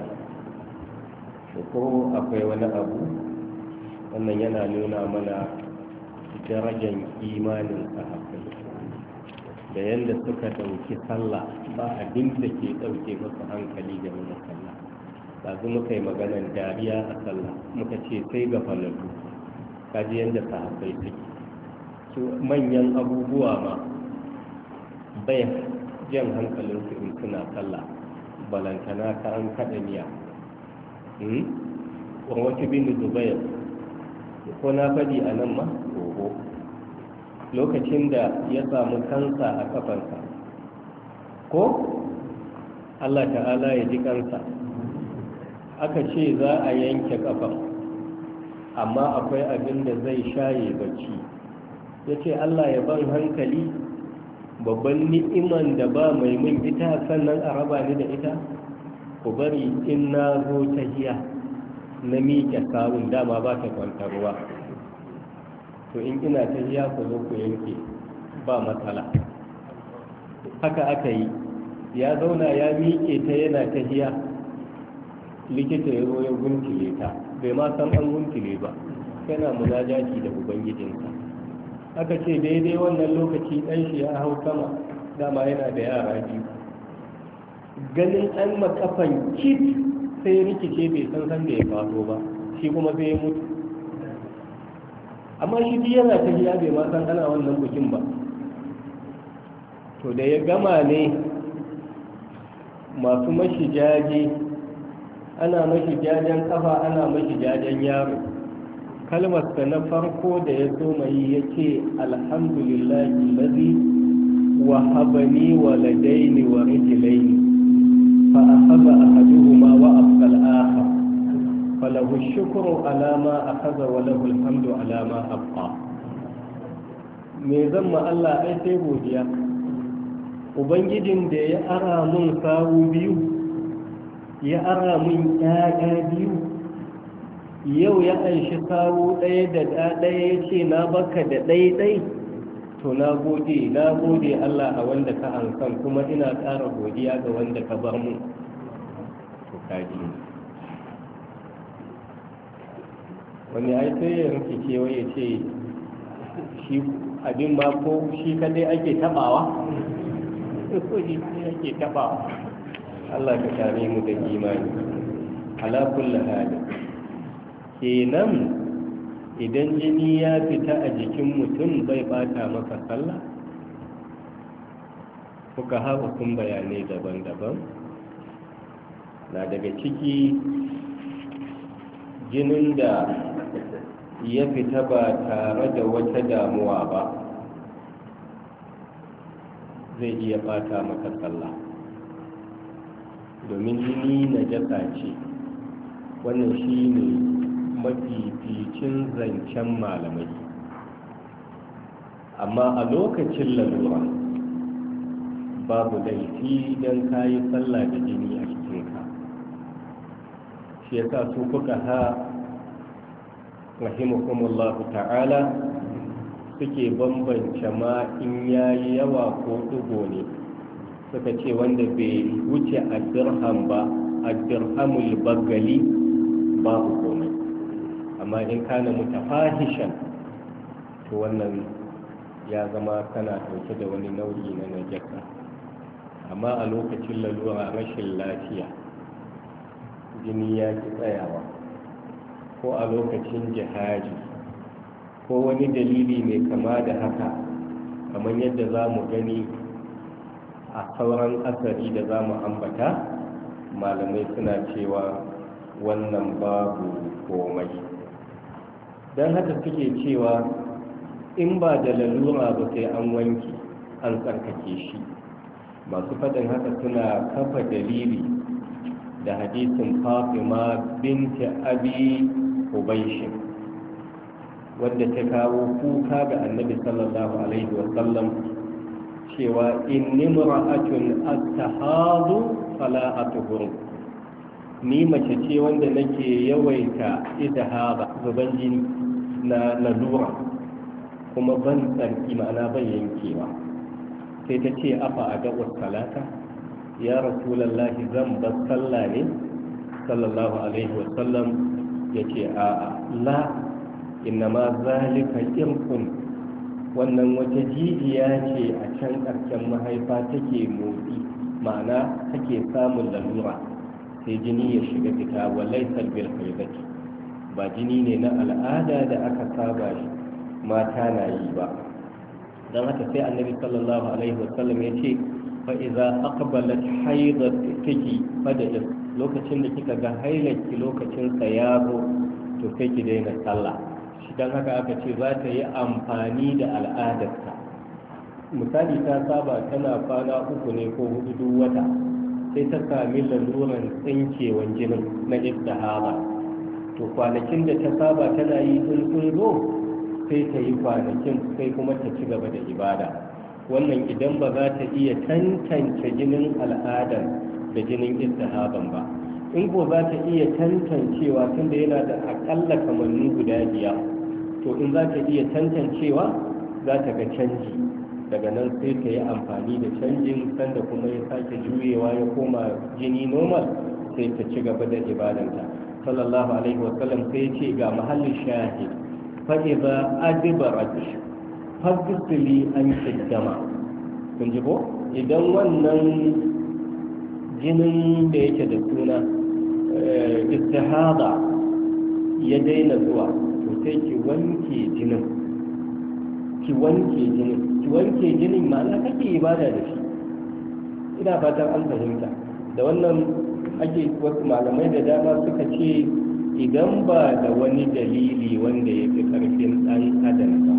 ko akwai wani abu wannan yana nuna mana darajar imanin sahabbai da yadda suka ɗauki sallah ba abin da ke ɗauke musu hankali game da sallah. yanzu muka yi maganar dariya a sallah muka ce sai ga falalu kaji yadda sahabbai suke su manyan abubuwa ma bai jan hankalinsu in suna sallah balantana ta an kaɗa miya. wata bin zubair ko na faɗi a nan ma oho lokacin da ya samu kansa a kafansa ko Allah ta'ala ya ji kansa aka ce za a yanke kafan amma akwai abin da zai shaye bacci ya ce Allah ya ban hankali babban ni'iman da ba mai min ita sannan a raba ni da ita. Ku bari in na zo ta hiya na miƙe kawun dama ba ta kwantarwa, to in ina ta hiya ku zo ku yanke ba matsala. Haka aka yi, ya zauna ya miƙe ta yana ta hiya, likita ya zo ya guntule ta, bai ma san an guntule ba, yana munajati da ubangijinsa. Aka ce daidai wannan lokaci ɗan shi ya hau sama, dama yana da yara biyu. Ganin an makafan kit sai rikice bai san san da ya faso ba, shi kuma sai ya mutu. Amma shi biyu yana ta hiya bai ma san ana wannan bukin ba. To da ya gama ne masu mashi jaje, ana mashi jajen kafa, ana mashi jajen yaro. Kalmarsa na farko da ya so mai ya ce alhamdulillahi lazi wa habani wa ladaini wa rijilaini fa akhadha ahaduhuma wa abqa al-akhar falahu ash-shukru ala ma akhadha wa lahu al-hamdu ala ma abqa. Me zan ma Allah ai sai godiya, ubangijin da ya ara mun sawu biyu, ya ara mun ƴaƴa biyu, yau ya anshi sawu ɗaya da ɗaya ya ce na baka da ɗaiɗai, to na gode na gode Allah a wanda ka ansan, kuma ina ƙara godiya ga wanda ka bar mu. To kaji wani ai sai ya rinke kewa ya ce shi abin ma ko shi kadai ake tabawa ko shi ake tabawa. Allah ka kare mu da imani ala kulli hali. Kenan idan jini ya fita a jikin mutum bai bata maka sallah? Kuka haɓa kun bayanai daban-daban. Na daga ciki jinin da ya fita ba tare da wata damuwa ba zai iya bata maka sallah, domin jini na jasa ce. Wannan shi ne mafificin zancen malamai, amma a lokacin lalura babu laifi don kayi sallah da jini a cikinka. Shi yasa su kuka ha rahimakumullahu ta'ala suke bambance ma in yayi yawa ko ɗigo ne, suka ce wanda bai wuce a dirham ba, a dirhamul bagali babu komai, amma in kana mutafahishan to wannan ya zama kana dauke da wani nau'i na najasa. Amma a lokacin lalura, rashin lafiya, jini ya ki tsayawa, ko a lokacin jihadi ko wani dalili mai kama da haka, kamar yadda za mu gani a sauran asari da za mu ambata, malamai suna cewa wannan babu komai. Don haka suke cewa in ba da lalura ba sai an wanki an tsarkake shi. Masu faɗin haka suna kafa dalili da hadisin Fatima binti Abi Hubaishin, wadda ta kawo kuka ga annabi sallallahu alaihi wasallam cewa inni mura'atun astahadu fala atuhur, ni mace ce wanda nake yawaita istihaba, zuban jini na lalura, kuma ban tsarki, ma'ana ban yankewa. Sai ta ce afa a da'ur salata ya rasulallahi, zan bar sallah ne? Sallallahu alaihi wasallam ya ce a'a, la, innama zalika irkun, wannan wata jijiya ce a can ƙarshen mahaifa take motsi, ma'ana take samun lalura, sai jini ya shiga fita, walai salbil haibati, ba jini ne na al'ada da aka saba shi mata na yi ba. don haka sai annabi sallallahu alaihi wasallam ya ce fa iza aqbalat haidatiki fada, lokacin da kika ga hailaki lokacin sa ya zo to sai ki daina sallah. Shi dan haka aka ce za ta yi amfani da al'adarta. Misali ta saba tana kwana uku ne ko hudu duk wata, sai ta sami laluran tsinkewan jinin na istihaba, to kwanakin da ta saba tana yi sun sun zo sai ta yi kwanakin, sai kuma ta ci gaba da ibada. Wannan idan ba za ta iya tantance jinin al'adar da jinin istihaban ba. In ko za ta iya tantancewa tunda yana da akalla kamanni guda biyar, to in za ta iya tantancewa za ta ga canji, daga nan sai ta yi amfani da canjin, sanda kuma ya sake juyewa ya koma jini normal, sai ta ci gaba da ibadanta. Sallallahu alaihi wasallam sai ce ga mahallin shahid, fa'iza adibarat fasili an kiddama. Kun ji ko? Idan wannan jinin da yake da suna istihada ya daina zuwa, to sai ki wanke jinin, ki wanke jinin, ki wanke jinin ma'ana kake ibada da shi. Ina fatan an fahimta. Da wannan ake wasu malamai da dama suka ce idan ba da wani dalili wanda ya fi ƙarfin ɗan adam ba,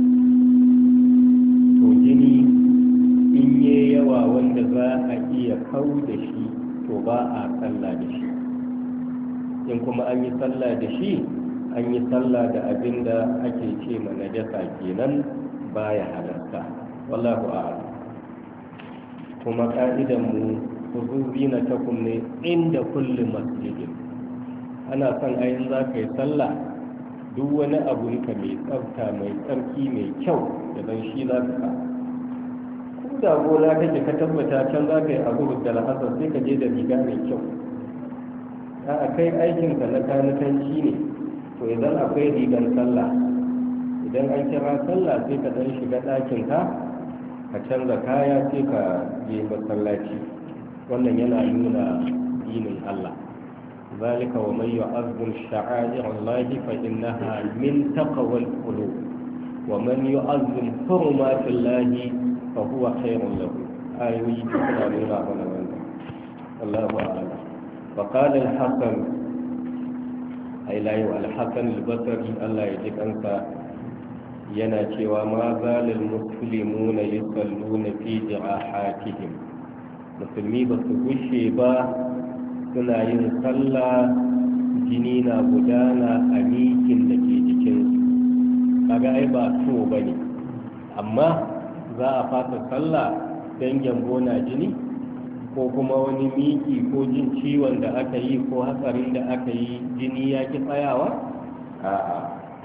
to jini in yi yawa wanda za a iya kau da shi, to ba a sallah da shi. In kuma an yi sallah da shi, an yi sallah da abin da ake ce ma najasa kenan, baya halarta. Wallahu a'lam. Kuma ka'idan mu huzubi na takum ne inda kulli masjidin. Ana son ayin za ka yi sallah, duk wani abu ka mai tsafta, mai tsarki, mai kyau da zan shi za ka sa. Ko da gona kake ka tabbata can za ka yi abu da lahasar, sai ka je da riga mai kyau. A kai aikinka na kanikanci ne, to idan akwai rigar sallah, idan an kira sallah sai ka dan shiga ɗakinka ka canza kaya sai ka je masallaci. Wannan yana nuna dinin Allah. ذلك ومن يعظم شعائر الله فإنها من تقوى القلوب ومن يعظم حرمات الله فهو خير له. آيوي كنا نرى هنا الله أعلم. فقال الحسن أي لا الحسن البصري الله يجزيك أنت yana cewa ma zalil muslimuna yusalluna fi jirahatihim, musulmi ba su gushe ba suna yin sallah, jini na gudana a mikin da ke jikinsu. Kaga ai ba so ba ne, amma za a fasa sallah don gyambo na jini, ko kuma wani miki ko jin ciwon da aka yi ko hatsarin da aka yi jini ya ki tsayawa? A'a,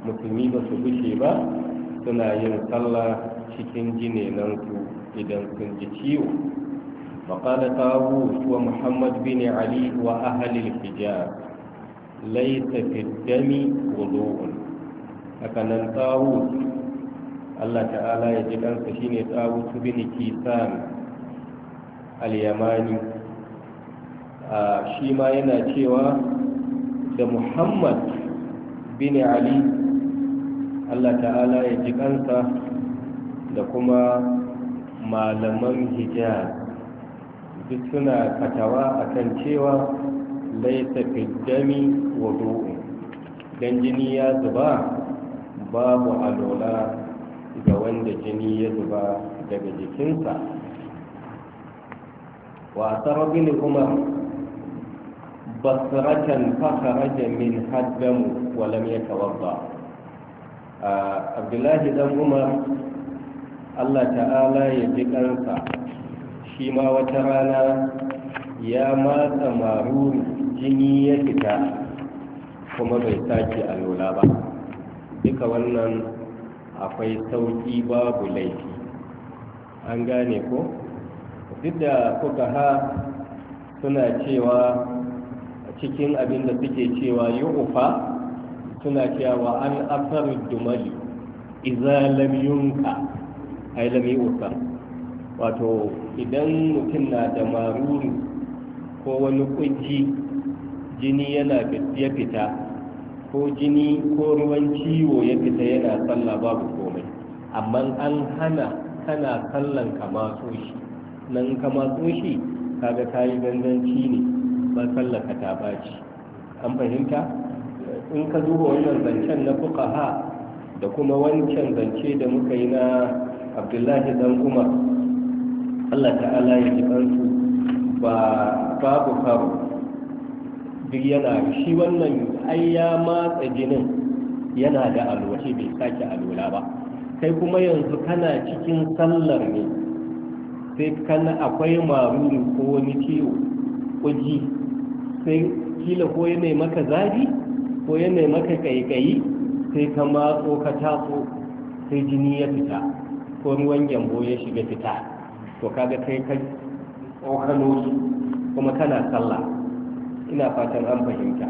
musulmi ba su bushe ba suna yin sallah cikin jinenansu idan sun ji ciwo. وقال طاووس ومحمد بن علي وأهل الحجاز ليس في الدم وضوء. هكذا طاووس الله تعالى يجب أن تشيني طاووس بن كيسان اليماني shi ma yana cewa da Muhammad bin Ali Allah ta'ala ya ji kansa da kuma malaman Hijaz duk suna fatawa akan cewa laisa fi dami wudu'u, dan jini ya zuba babu alola ga wanda jini ya zuba daga jikinsa. wa sarabin umar basratan fakharaja min haddamu wa lam yatawadda. Abdullahi dan Umar Allah ta'ala ya ji kansa shi ma wata rana ya matsa maruru jini ya fita kuma bai sake alola ba. Duka wannan akwai sauki babu laifi, an gane ko? Duk da kuka ha suna cewa cikin abin da suke cewa yi ufa suna cewa an asar dumali iza lam yunka ai lam yuka, wato idan mutum na da maruri ko wani kunci jini yana ya fita ko jini ko ruwan ciwo ya fita yana sallah babu komai, amma an hana kana sallan ka matso shi, nan ka matso shi kaga kayi ganganci ne ba sallaka ta baci. An fahimta? In ka duba wannan zancen na fuqaha da kuma wancan zance da muka yi na Abdullahi dan Umar Allah ta'ala ya ji kansu ba babu karo duk yana shi wannan ai ya matsa jinin yana da alwashi bai sake alwala ba, kai kuma yanzu kana cikin sallar ne sai kana akwai maruri ko wani ciwo kuji sai kila ko ya maka zafi ko ya maka kaikayi sai ka matso ka taso sai jini ya fita ko ruwan gyambo ya shiga fita, to kaga kai kai tsokano su kuma kana sallah. Ina fatan an fahimta.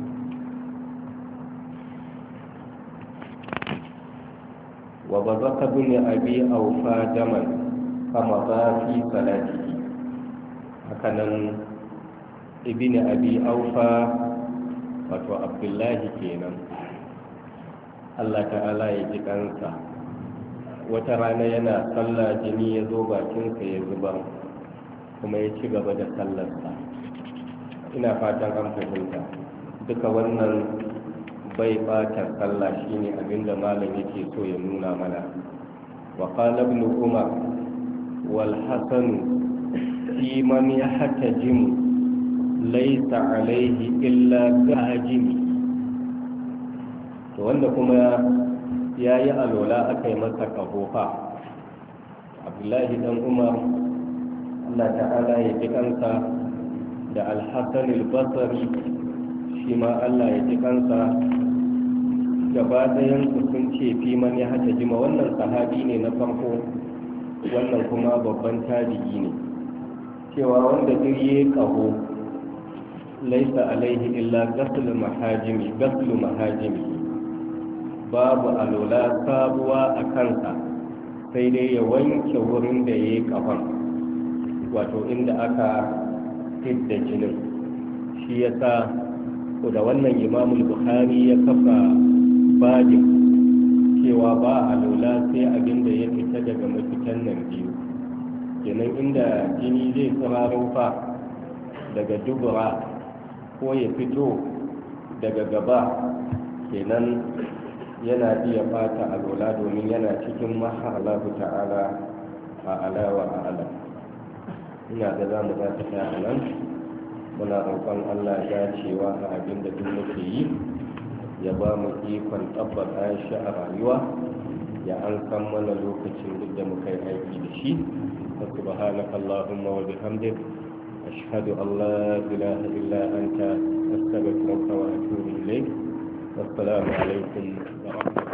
wa bazaka bin abi aufa daman kama za fi salatihi. Hakanan ibn abi aufa wato abdullahi kenan Allah ta'ala ya ji kansa, wata rana yana sallah jini ya zo bakinsa ya zuba kuma ya ci gaba da sallarsa. Ina fatan an fahimta. Duka wannan bai bata sallah shine abinda malam yake so ya nuna mana. wa qala ibn umar wal hasan fi man yahtajim laysa alayhi illa gajimi. to wanda kuma ya yi alola aka yi masa kafofa, abdullahi dan umar Allah ta'ala ya ji kansa da alhassan albasari shi ma Allah ya ji kansa gaba ɗayan sun ce fi man ya hata jima. Wannan sahabi ne na farko, wannan kuma babban tabi'i ne, cewa wanda duk yi kaho laisa alaihi illa gaslu mahajimi gaslu mahajimi babu alola sabuwa a kansa sai dai ya wanke wurin da ya yi kafan, wato inda aka fidda jinin. shi ya sa da wannan imamul bukhari ya kafa bajin cewa ba alola sai abin da ya fita daga mafitan nan biyu, kenan inda jini zai tsararo fa daga dubura ko ya fito daga gaba, kenan yana iya fata alola domin yana cikin mahallahu ta'ala a alawa a ala. Ina da za mu za ta ta a nan, muna roƙon Allah ya cewa a abin da duk muke yi ya ba mu ikon tabbata shi a rayuwa, ya an san mana lokacin duk da muka yi aiki da shi. subhanaka allahumma wa bihamdik ashhadu an la ilaha illa anta astaghfiruka wa atubu ilayk. assalamu alaikum wa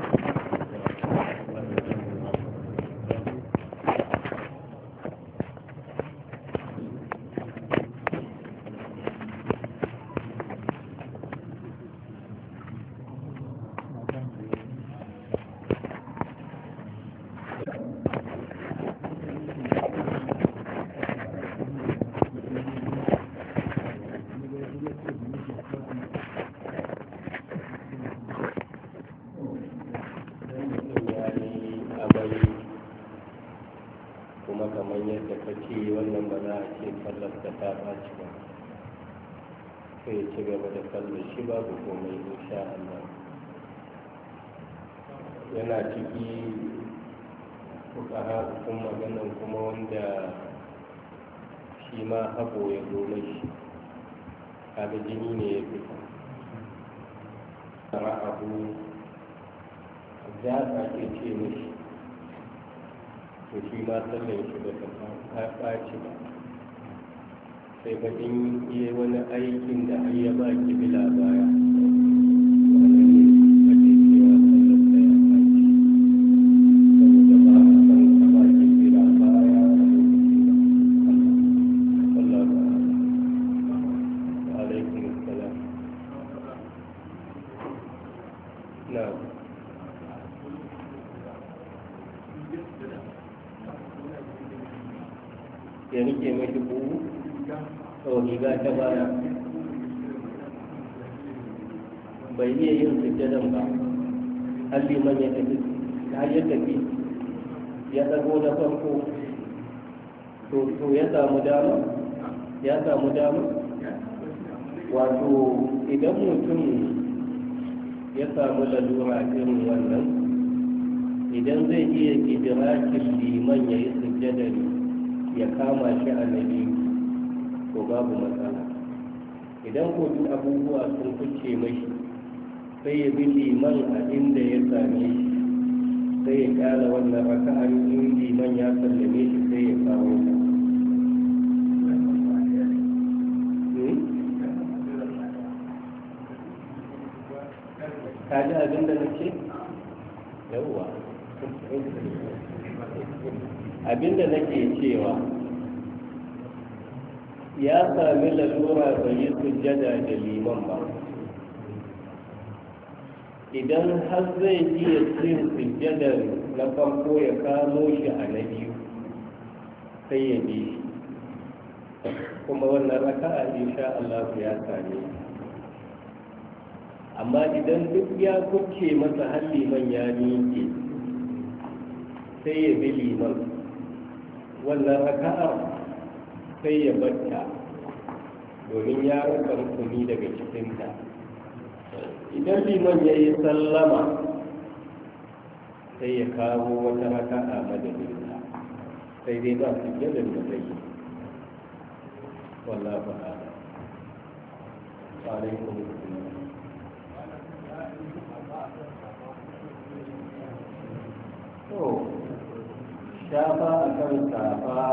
sai ci gaba da kallon shi babu komai insha Allah. Yana ciki fuqaha sun maganan kuma wanda shi ma haɓo ya zo shi kaga jini ne ya fita ra'ahu za a ke ce mishi to shi ma sallan shi ba ta ɓaci ba sai ba in yi wani aikin da har ya ba kibila baya ya rike mai dubu sau riga ta baya bai iya yin sujjadan ba har liman ya tafi har ya tafi ya tsago da farko to ya samu dama ya samu dama wato idan mutum ya samu lalura irin wannan idan zai iya idirakin liman ya yi sujjadan ya kama shi a nabi ko babu matsala idan ko duk abubuwa sun fice mashi sai ya bi liman a inda ya same shi sai ya kara wannan raka'ar in liman ya sallame shi sai ya kawo ta ka ji abin da nake yawwa abin da nake cewa ya sami lalura bai yi sujjada da liman ba idan har zai iya cin sujjadar na farko ya kamo shi a na biyu sai ya bi shi kuma wannan raka'a insha Allah ya same amma idan duk ya kuce masa har liman ya miƙe sai ya bi liman wannan raka'a sai ya batta domin ya rasa rukuni daga cikinta idan liman ya yi sallama sai ya kawo wata raka'a madadinta sai dai ba su jadar da zai yi wallah ba a alaikun to shafa a kan safa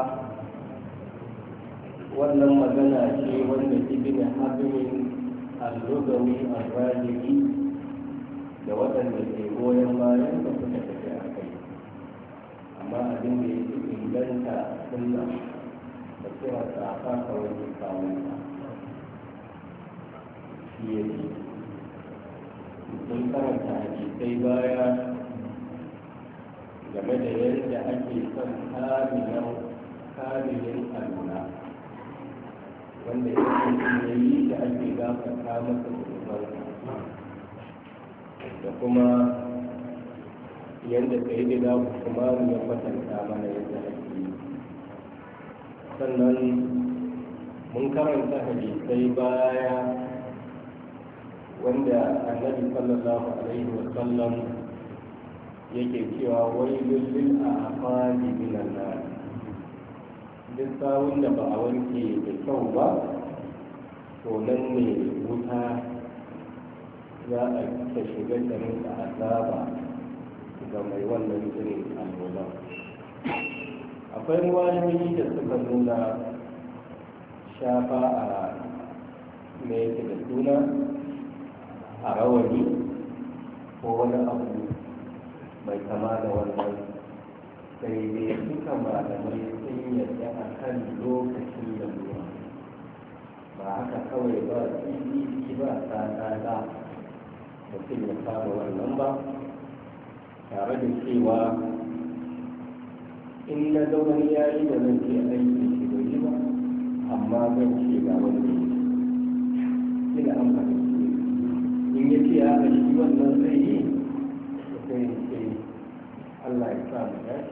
wannan magana ce wanda ibn hazmin al-lugawi al-rajili da waɗanda ke goyon bayan da suka tafi a kai amma abin da ya fi inganta sunna da kira safa kawai ne kawai shi ya ce mun karanta hadisai baya game da yadda ake son kamilin aluna wanda ya yi da ake gafarta masa zunubansa da kuma yadda ka yi da kuma ya kwatanta mana yadda ake yi sannan mun karanta hadisai baya wanda annabi sallallahu alaihi wa sallam yake cewa wailul lil aqabi minan nar duk sawun da ba a wanke da kyau ba to nan ne wuta za a ta shiga da rinka azaba ga mai wannan irin al'ula akwai ruwayoyi da suka nuna shafa a mai yake da suna a rawani ko wani abu mai kama da wannan, sai dai duka malamai sun yadda a kan lokacin da ruwa ba haka kawai ba tsiki ba tsada mutum ya kama wannan ba, tare da cewa in na ga wani yayi da zan ce aiki shi bai yi ba, amma zan ce ga wani ina an fahimci in ya ce haka shi wannan zai yi sai ce Allah ya sa mu dace.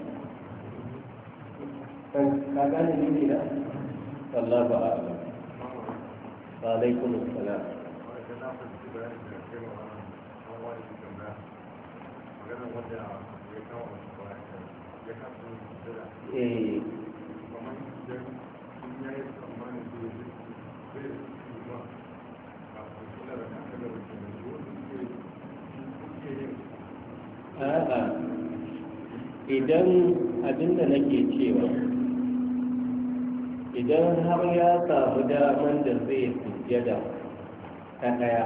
Ka gane ni ne da Allah ba a ba. Wa alaikum assalam. Eh. A'a, idan abinda nake cewa idan har ya samu daman da zai sujjada ta ɗaya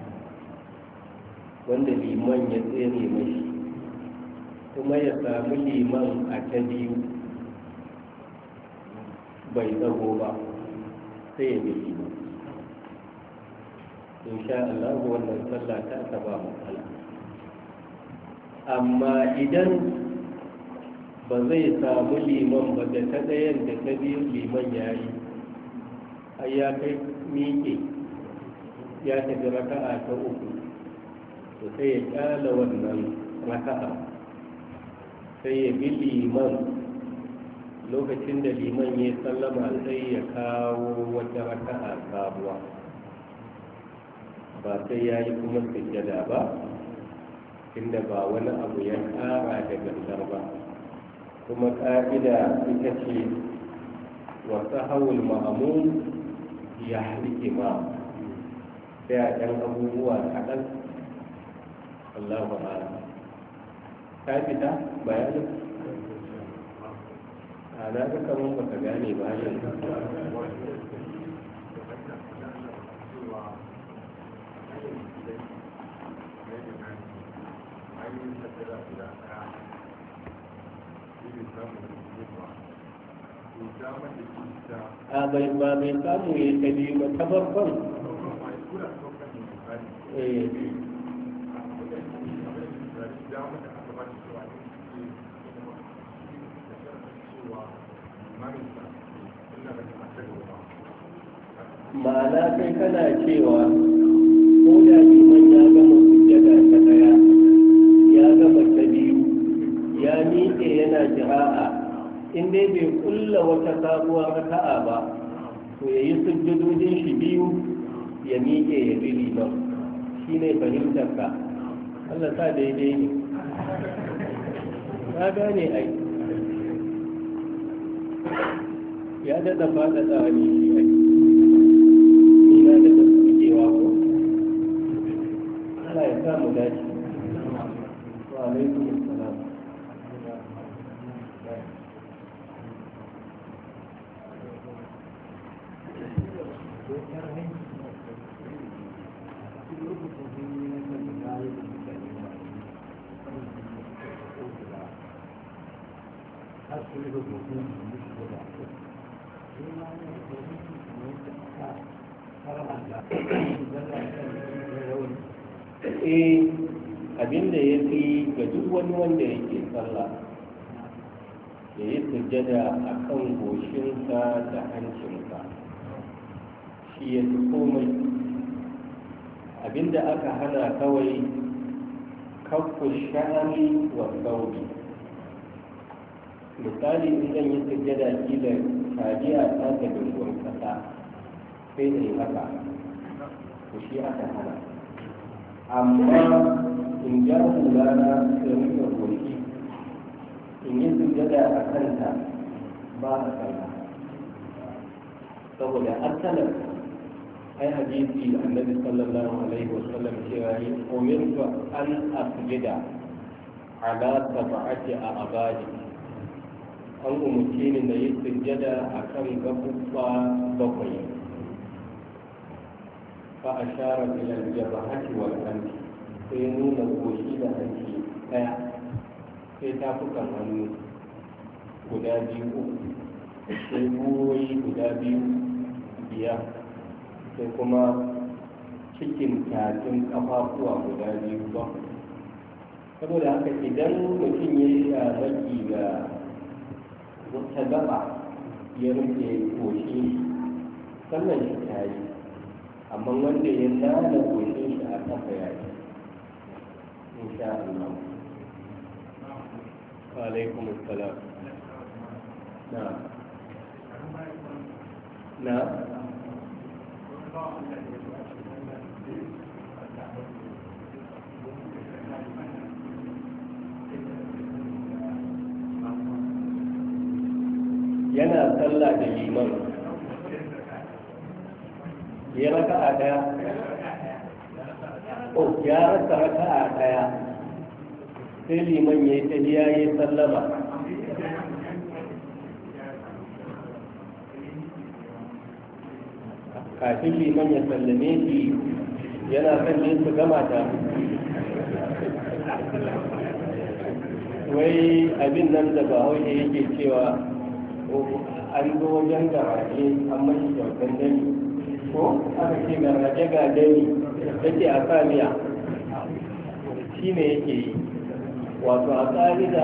wanda liman ya tsere mashi kuma ya samu liman a ta biyu bai tsago ba sai ya bi liman, insha Allah wannan sallah ta taba matsala. Amma idan ba zai samu liman ba da ta ɗayan da ta biyu liman ya yi ai ya kai miƙe ya tafi raka'a ta uku, to sai ya ƙyala wannan raka'a sai ya bi liman, lokacin da liman ya sallama sai ya kawo wata raka'a sabuwa, ba sai ya yi kuma sujjada ba, inda ba wani abu ya ƙara da gangar ba. Kuma ƙa'ida ita ce wasu hawul ma'amun ya halike ma sai a ɗan abubuwa kaɗan. Allah ba'ala ta fita bayanin a na ga kamar baka gane bayan a bai ba bai samu ya ta biyu ba ta farkon ma'ana kai kana cewa ko da liman ya gama sujjada ta daya ya gama ta biyu ya miƙe yana jira'a, in dai bai kulla wata sabuwar raka'a ba to ya yi sujjadojin shi biyu ya miƙe ya bi liman, shi ne fahimtar ka. Allah sa daidai ne ka gane ai ya daɗa faɗaɗa ne shi ai ni na daɗa sukewa ko Allah ya sa mu dace. Wa alaikum assalam. eh abinda ya fi ga duk wani wanda yake sallah ya yi sujjada a kan goshinsa da hancinsa, shi ya fi komai. Abinda aka hana kawai kakku sha'ani wa sauri. Misali in zan yi sujjada kila kajiya ta ta dungun kasa sai da yi haka, to shi aka hana. Amma in ja hulana da rufe goshi in yi sujjada a kanta ba a sallah, saboda asalin ai hadisi annabi sallallahu alaihi wasallam cewa yi umirtu an asjida ala sab'ati a'badi, an umarce ni na yi sujjada a kan gaɓuɓɓa bakwai. Fa a shara ilal jabahati wal anfi, sai nuna goshi ɗaya sai tafukan hannu guda biyu uku sai buwoyi guda biyu biyar sai kuma cikin tafin kafafuwa guda biyu ba. Saboda haka idan mutum ya yi shamaki ga wata gaba ya rufe koshi sannan shi ta yi, amma wanda ya nana koshin shi a kafa ya yi insha Allah. Wa alaikum assalam. Na na yana sallah da liman ya raka a daya o ya rasa raka a daya sai liman ya yi tafiya ya yi sallama kafin liman ya sallame shi yana sallin su gama ta wai abin nan da bahaushe yake cewa an zo wajen garaje an mashi kyautar dani ko aka ce garaje ga dani da ke a samiya shi ne yake yi wato a ƙa'ida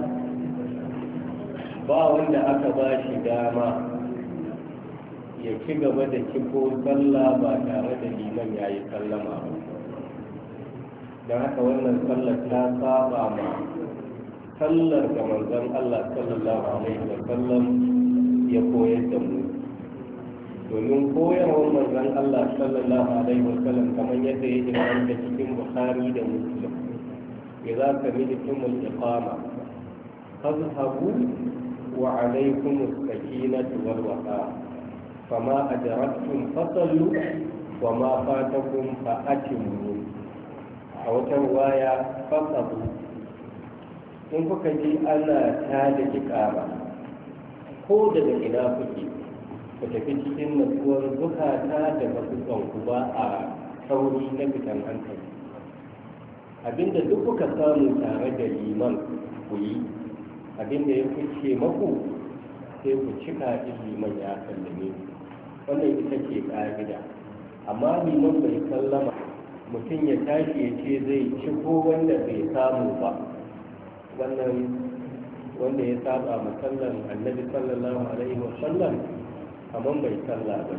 ba wanda aka ba shi dama ya ci gaba da ciko sallah ba tare da liman ya yi sallama ba. Don haka wannan sallar ta saba ma sallar da manzon Allah sallallahu alaihi wa sallam ya koyar da mu, domin koyarwar manzon Allah sallallahu alaihi wa sallam kamar yadda ya inganta cikin Bukhari da Muslim, idza sami'tumul iqama fadhhabu wa alaykum as-sakinatu wal waqar fama adraktum fasallu wa ma fatakum fa atimmu. A wata riwaya fasabu, in kuka ji ana tada iqama ko daga ina kuke ku tafi cikin natsuwar zukata da masu ba a sauri na fitan hankali. Abinda duk kuka samu tare da liman ku yi, abinda ya fice maku sai ku cika in liman ya sallame. Wannan ita ce ƙa'ida. Amma liman bai sallama mutum ya tashi ya ce zai ci ko wanda bai samu ba, wannan wanda ya saba musallan annabi sallallahu alaihi wa sallam kamar bai salla ba.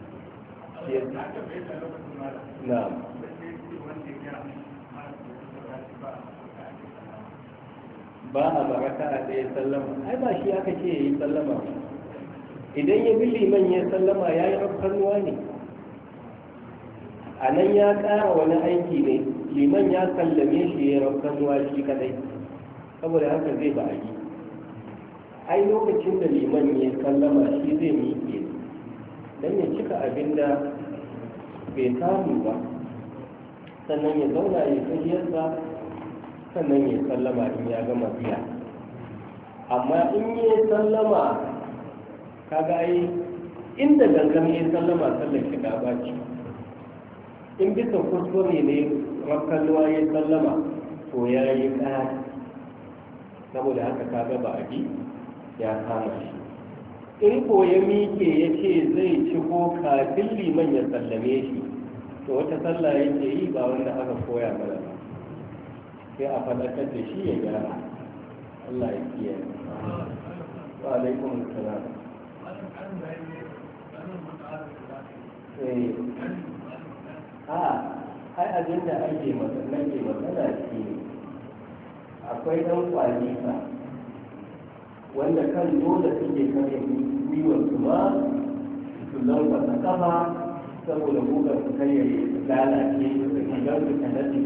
na ba a baraka a ɗaya sallama, ai ba shi aka ce ya yi sallama. Idan ya bi liman ya sallama ya yi rafkanuwa ne, a nan ya ƙara wani aiki ne. Liman ya sallame shi ya rafkanuwa shi kadai, saboda haka zai ba a yi. Ai lokacin da liman ya sallama shi zai miƙe don ya cika abin da bai samu ba, sannan ya zauna ya tafiyarsa, sannan ya sallama in ya gama biya. Amma in ya sallama kaga ai inda gangan ya sallama sallar shi ta baci. In bisa kuskure ne rakalwa ya sallama to ya yi ƙari, saboda haka kaga ba a bi ya kama shi. In ko ya miƙe ya ce zai ci ko kafin liman ya sallame shi, to wata sallah yake yi ba wanda aka koya mana ba, sai a faɗakar da shi ya gyara. Allah ya kiyaye. Wa alaikum assalam. eh a ai abin da ake magana ke magana shi ne akwai ɗan kwalisa wanda kan dole suke kare gwiwar su ma su lambata kafa saboda bugar su kai ya lalace da gidan su kanadi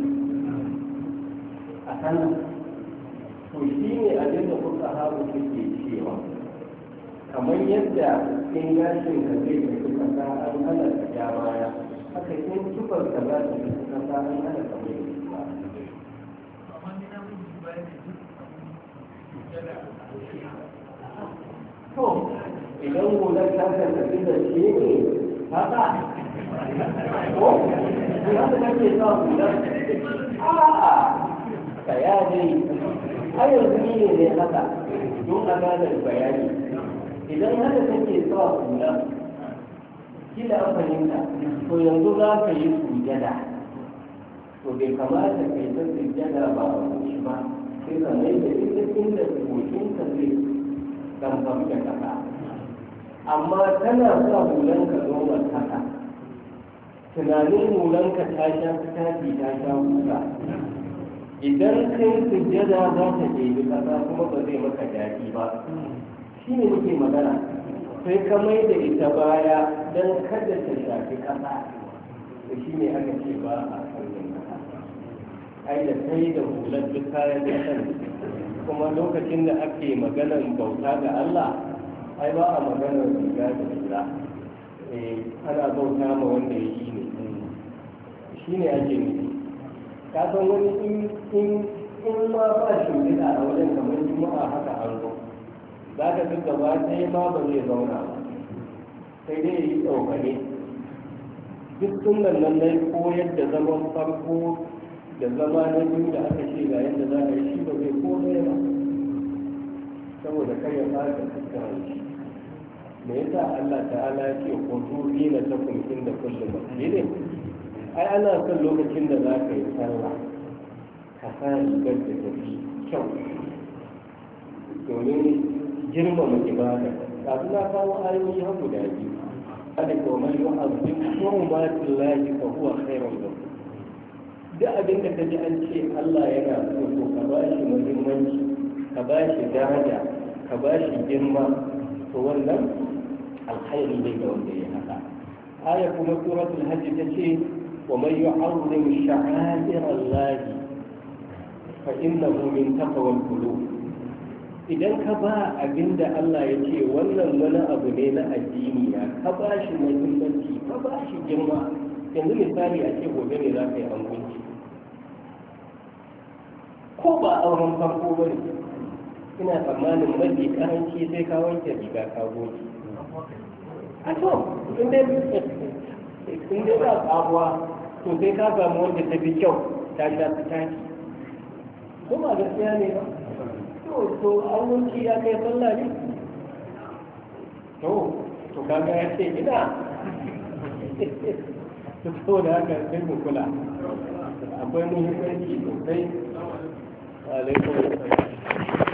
a kan to shi ne abin da kuka haru suke cewa kamar yadda in gashin ka zai tafi kasa an hana ka ja baya haka in tufar ka za ta tafi kasa an hana ka mai ba. To idan hular ta tafi da shi ne haka ko ina da kake sa hular a'a bayani ta yi a yanzu ni ne ne haka don a gane bayani idan haka kake sa hula kila an fahimta to yanzu za ka yi sujada to bai kamata ka yi ta sujada ba a kuci ba sai ka mai da ita inda kokinka zai gamfam da kasa amma tana sa hulanka noman haka tunanin hulanka ta sha fitafi ta sha huta idan kai sujjada za ta ɗebi kasa kuma ba zai maka daɗi ba shi ne muke magana sai ka mai da ita baya don kada ta shafi kasa da shi ne aka ce ba a kallon kasa ai da kai da hular duk kayan da kuma lokacin da ake maganan bauta ga Allah ai ba a maganar riga da riga ana bauta ma wanda ya yi ne shi ne ake nufi ka san wani in ma ba shi gida a wajen kamar juma'a haka an zo za ka fi gaba ɗaya ma ba zai zauna ba sai dai ya yi tsokane duk sunan nan na koyar da zaman farko da zama na biyu da aka ce ga yadda za a yi shi ba zai komai ba saboda kai ya fara fuskar shi me yasa Allah ta'ala ya ce ko tuzi na takum inda kullu masjidin ai ana son lokacin da za ka yi sallah ka sa rigar da tafi kyau domin girmama ibada kafin na kawo ayoyi har guda biyu kada ko man yu'azzim hurmatillahi fa huwa khairun lahu duk abin da ka ji an ce Allah yana so ko ka ba shi muhimmanci ka ba shi daraja ka ba shi girma to wannan alkhairi ne ga wanda ya haka aya kuma suratul hajj ta ce wa man yu'azzim sha'air Allah fa innahu min taqwal qulub idan ka ba abinda Allah ya ce wannan wani abu ne na addini ya ka ba shi muhimmanci ka ba shi girma yanzu misali a ce gobe ne za ka yi angunci ko ba auren farko ba ne ina tsammanin mafi karanci sai ka wanke riga ka goge a to in dai ba tsabuwa to sai ka samu wanda ta fi kyau ta sha ta taki ko ba gaskiya ne ba to to angunci ya kai sallah ne to to kaga ya ce ina to da haka sai mu kula akwai muhimmanci sosai alaikum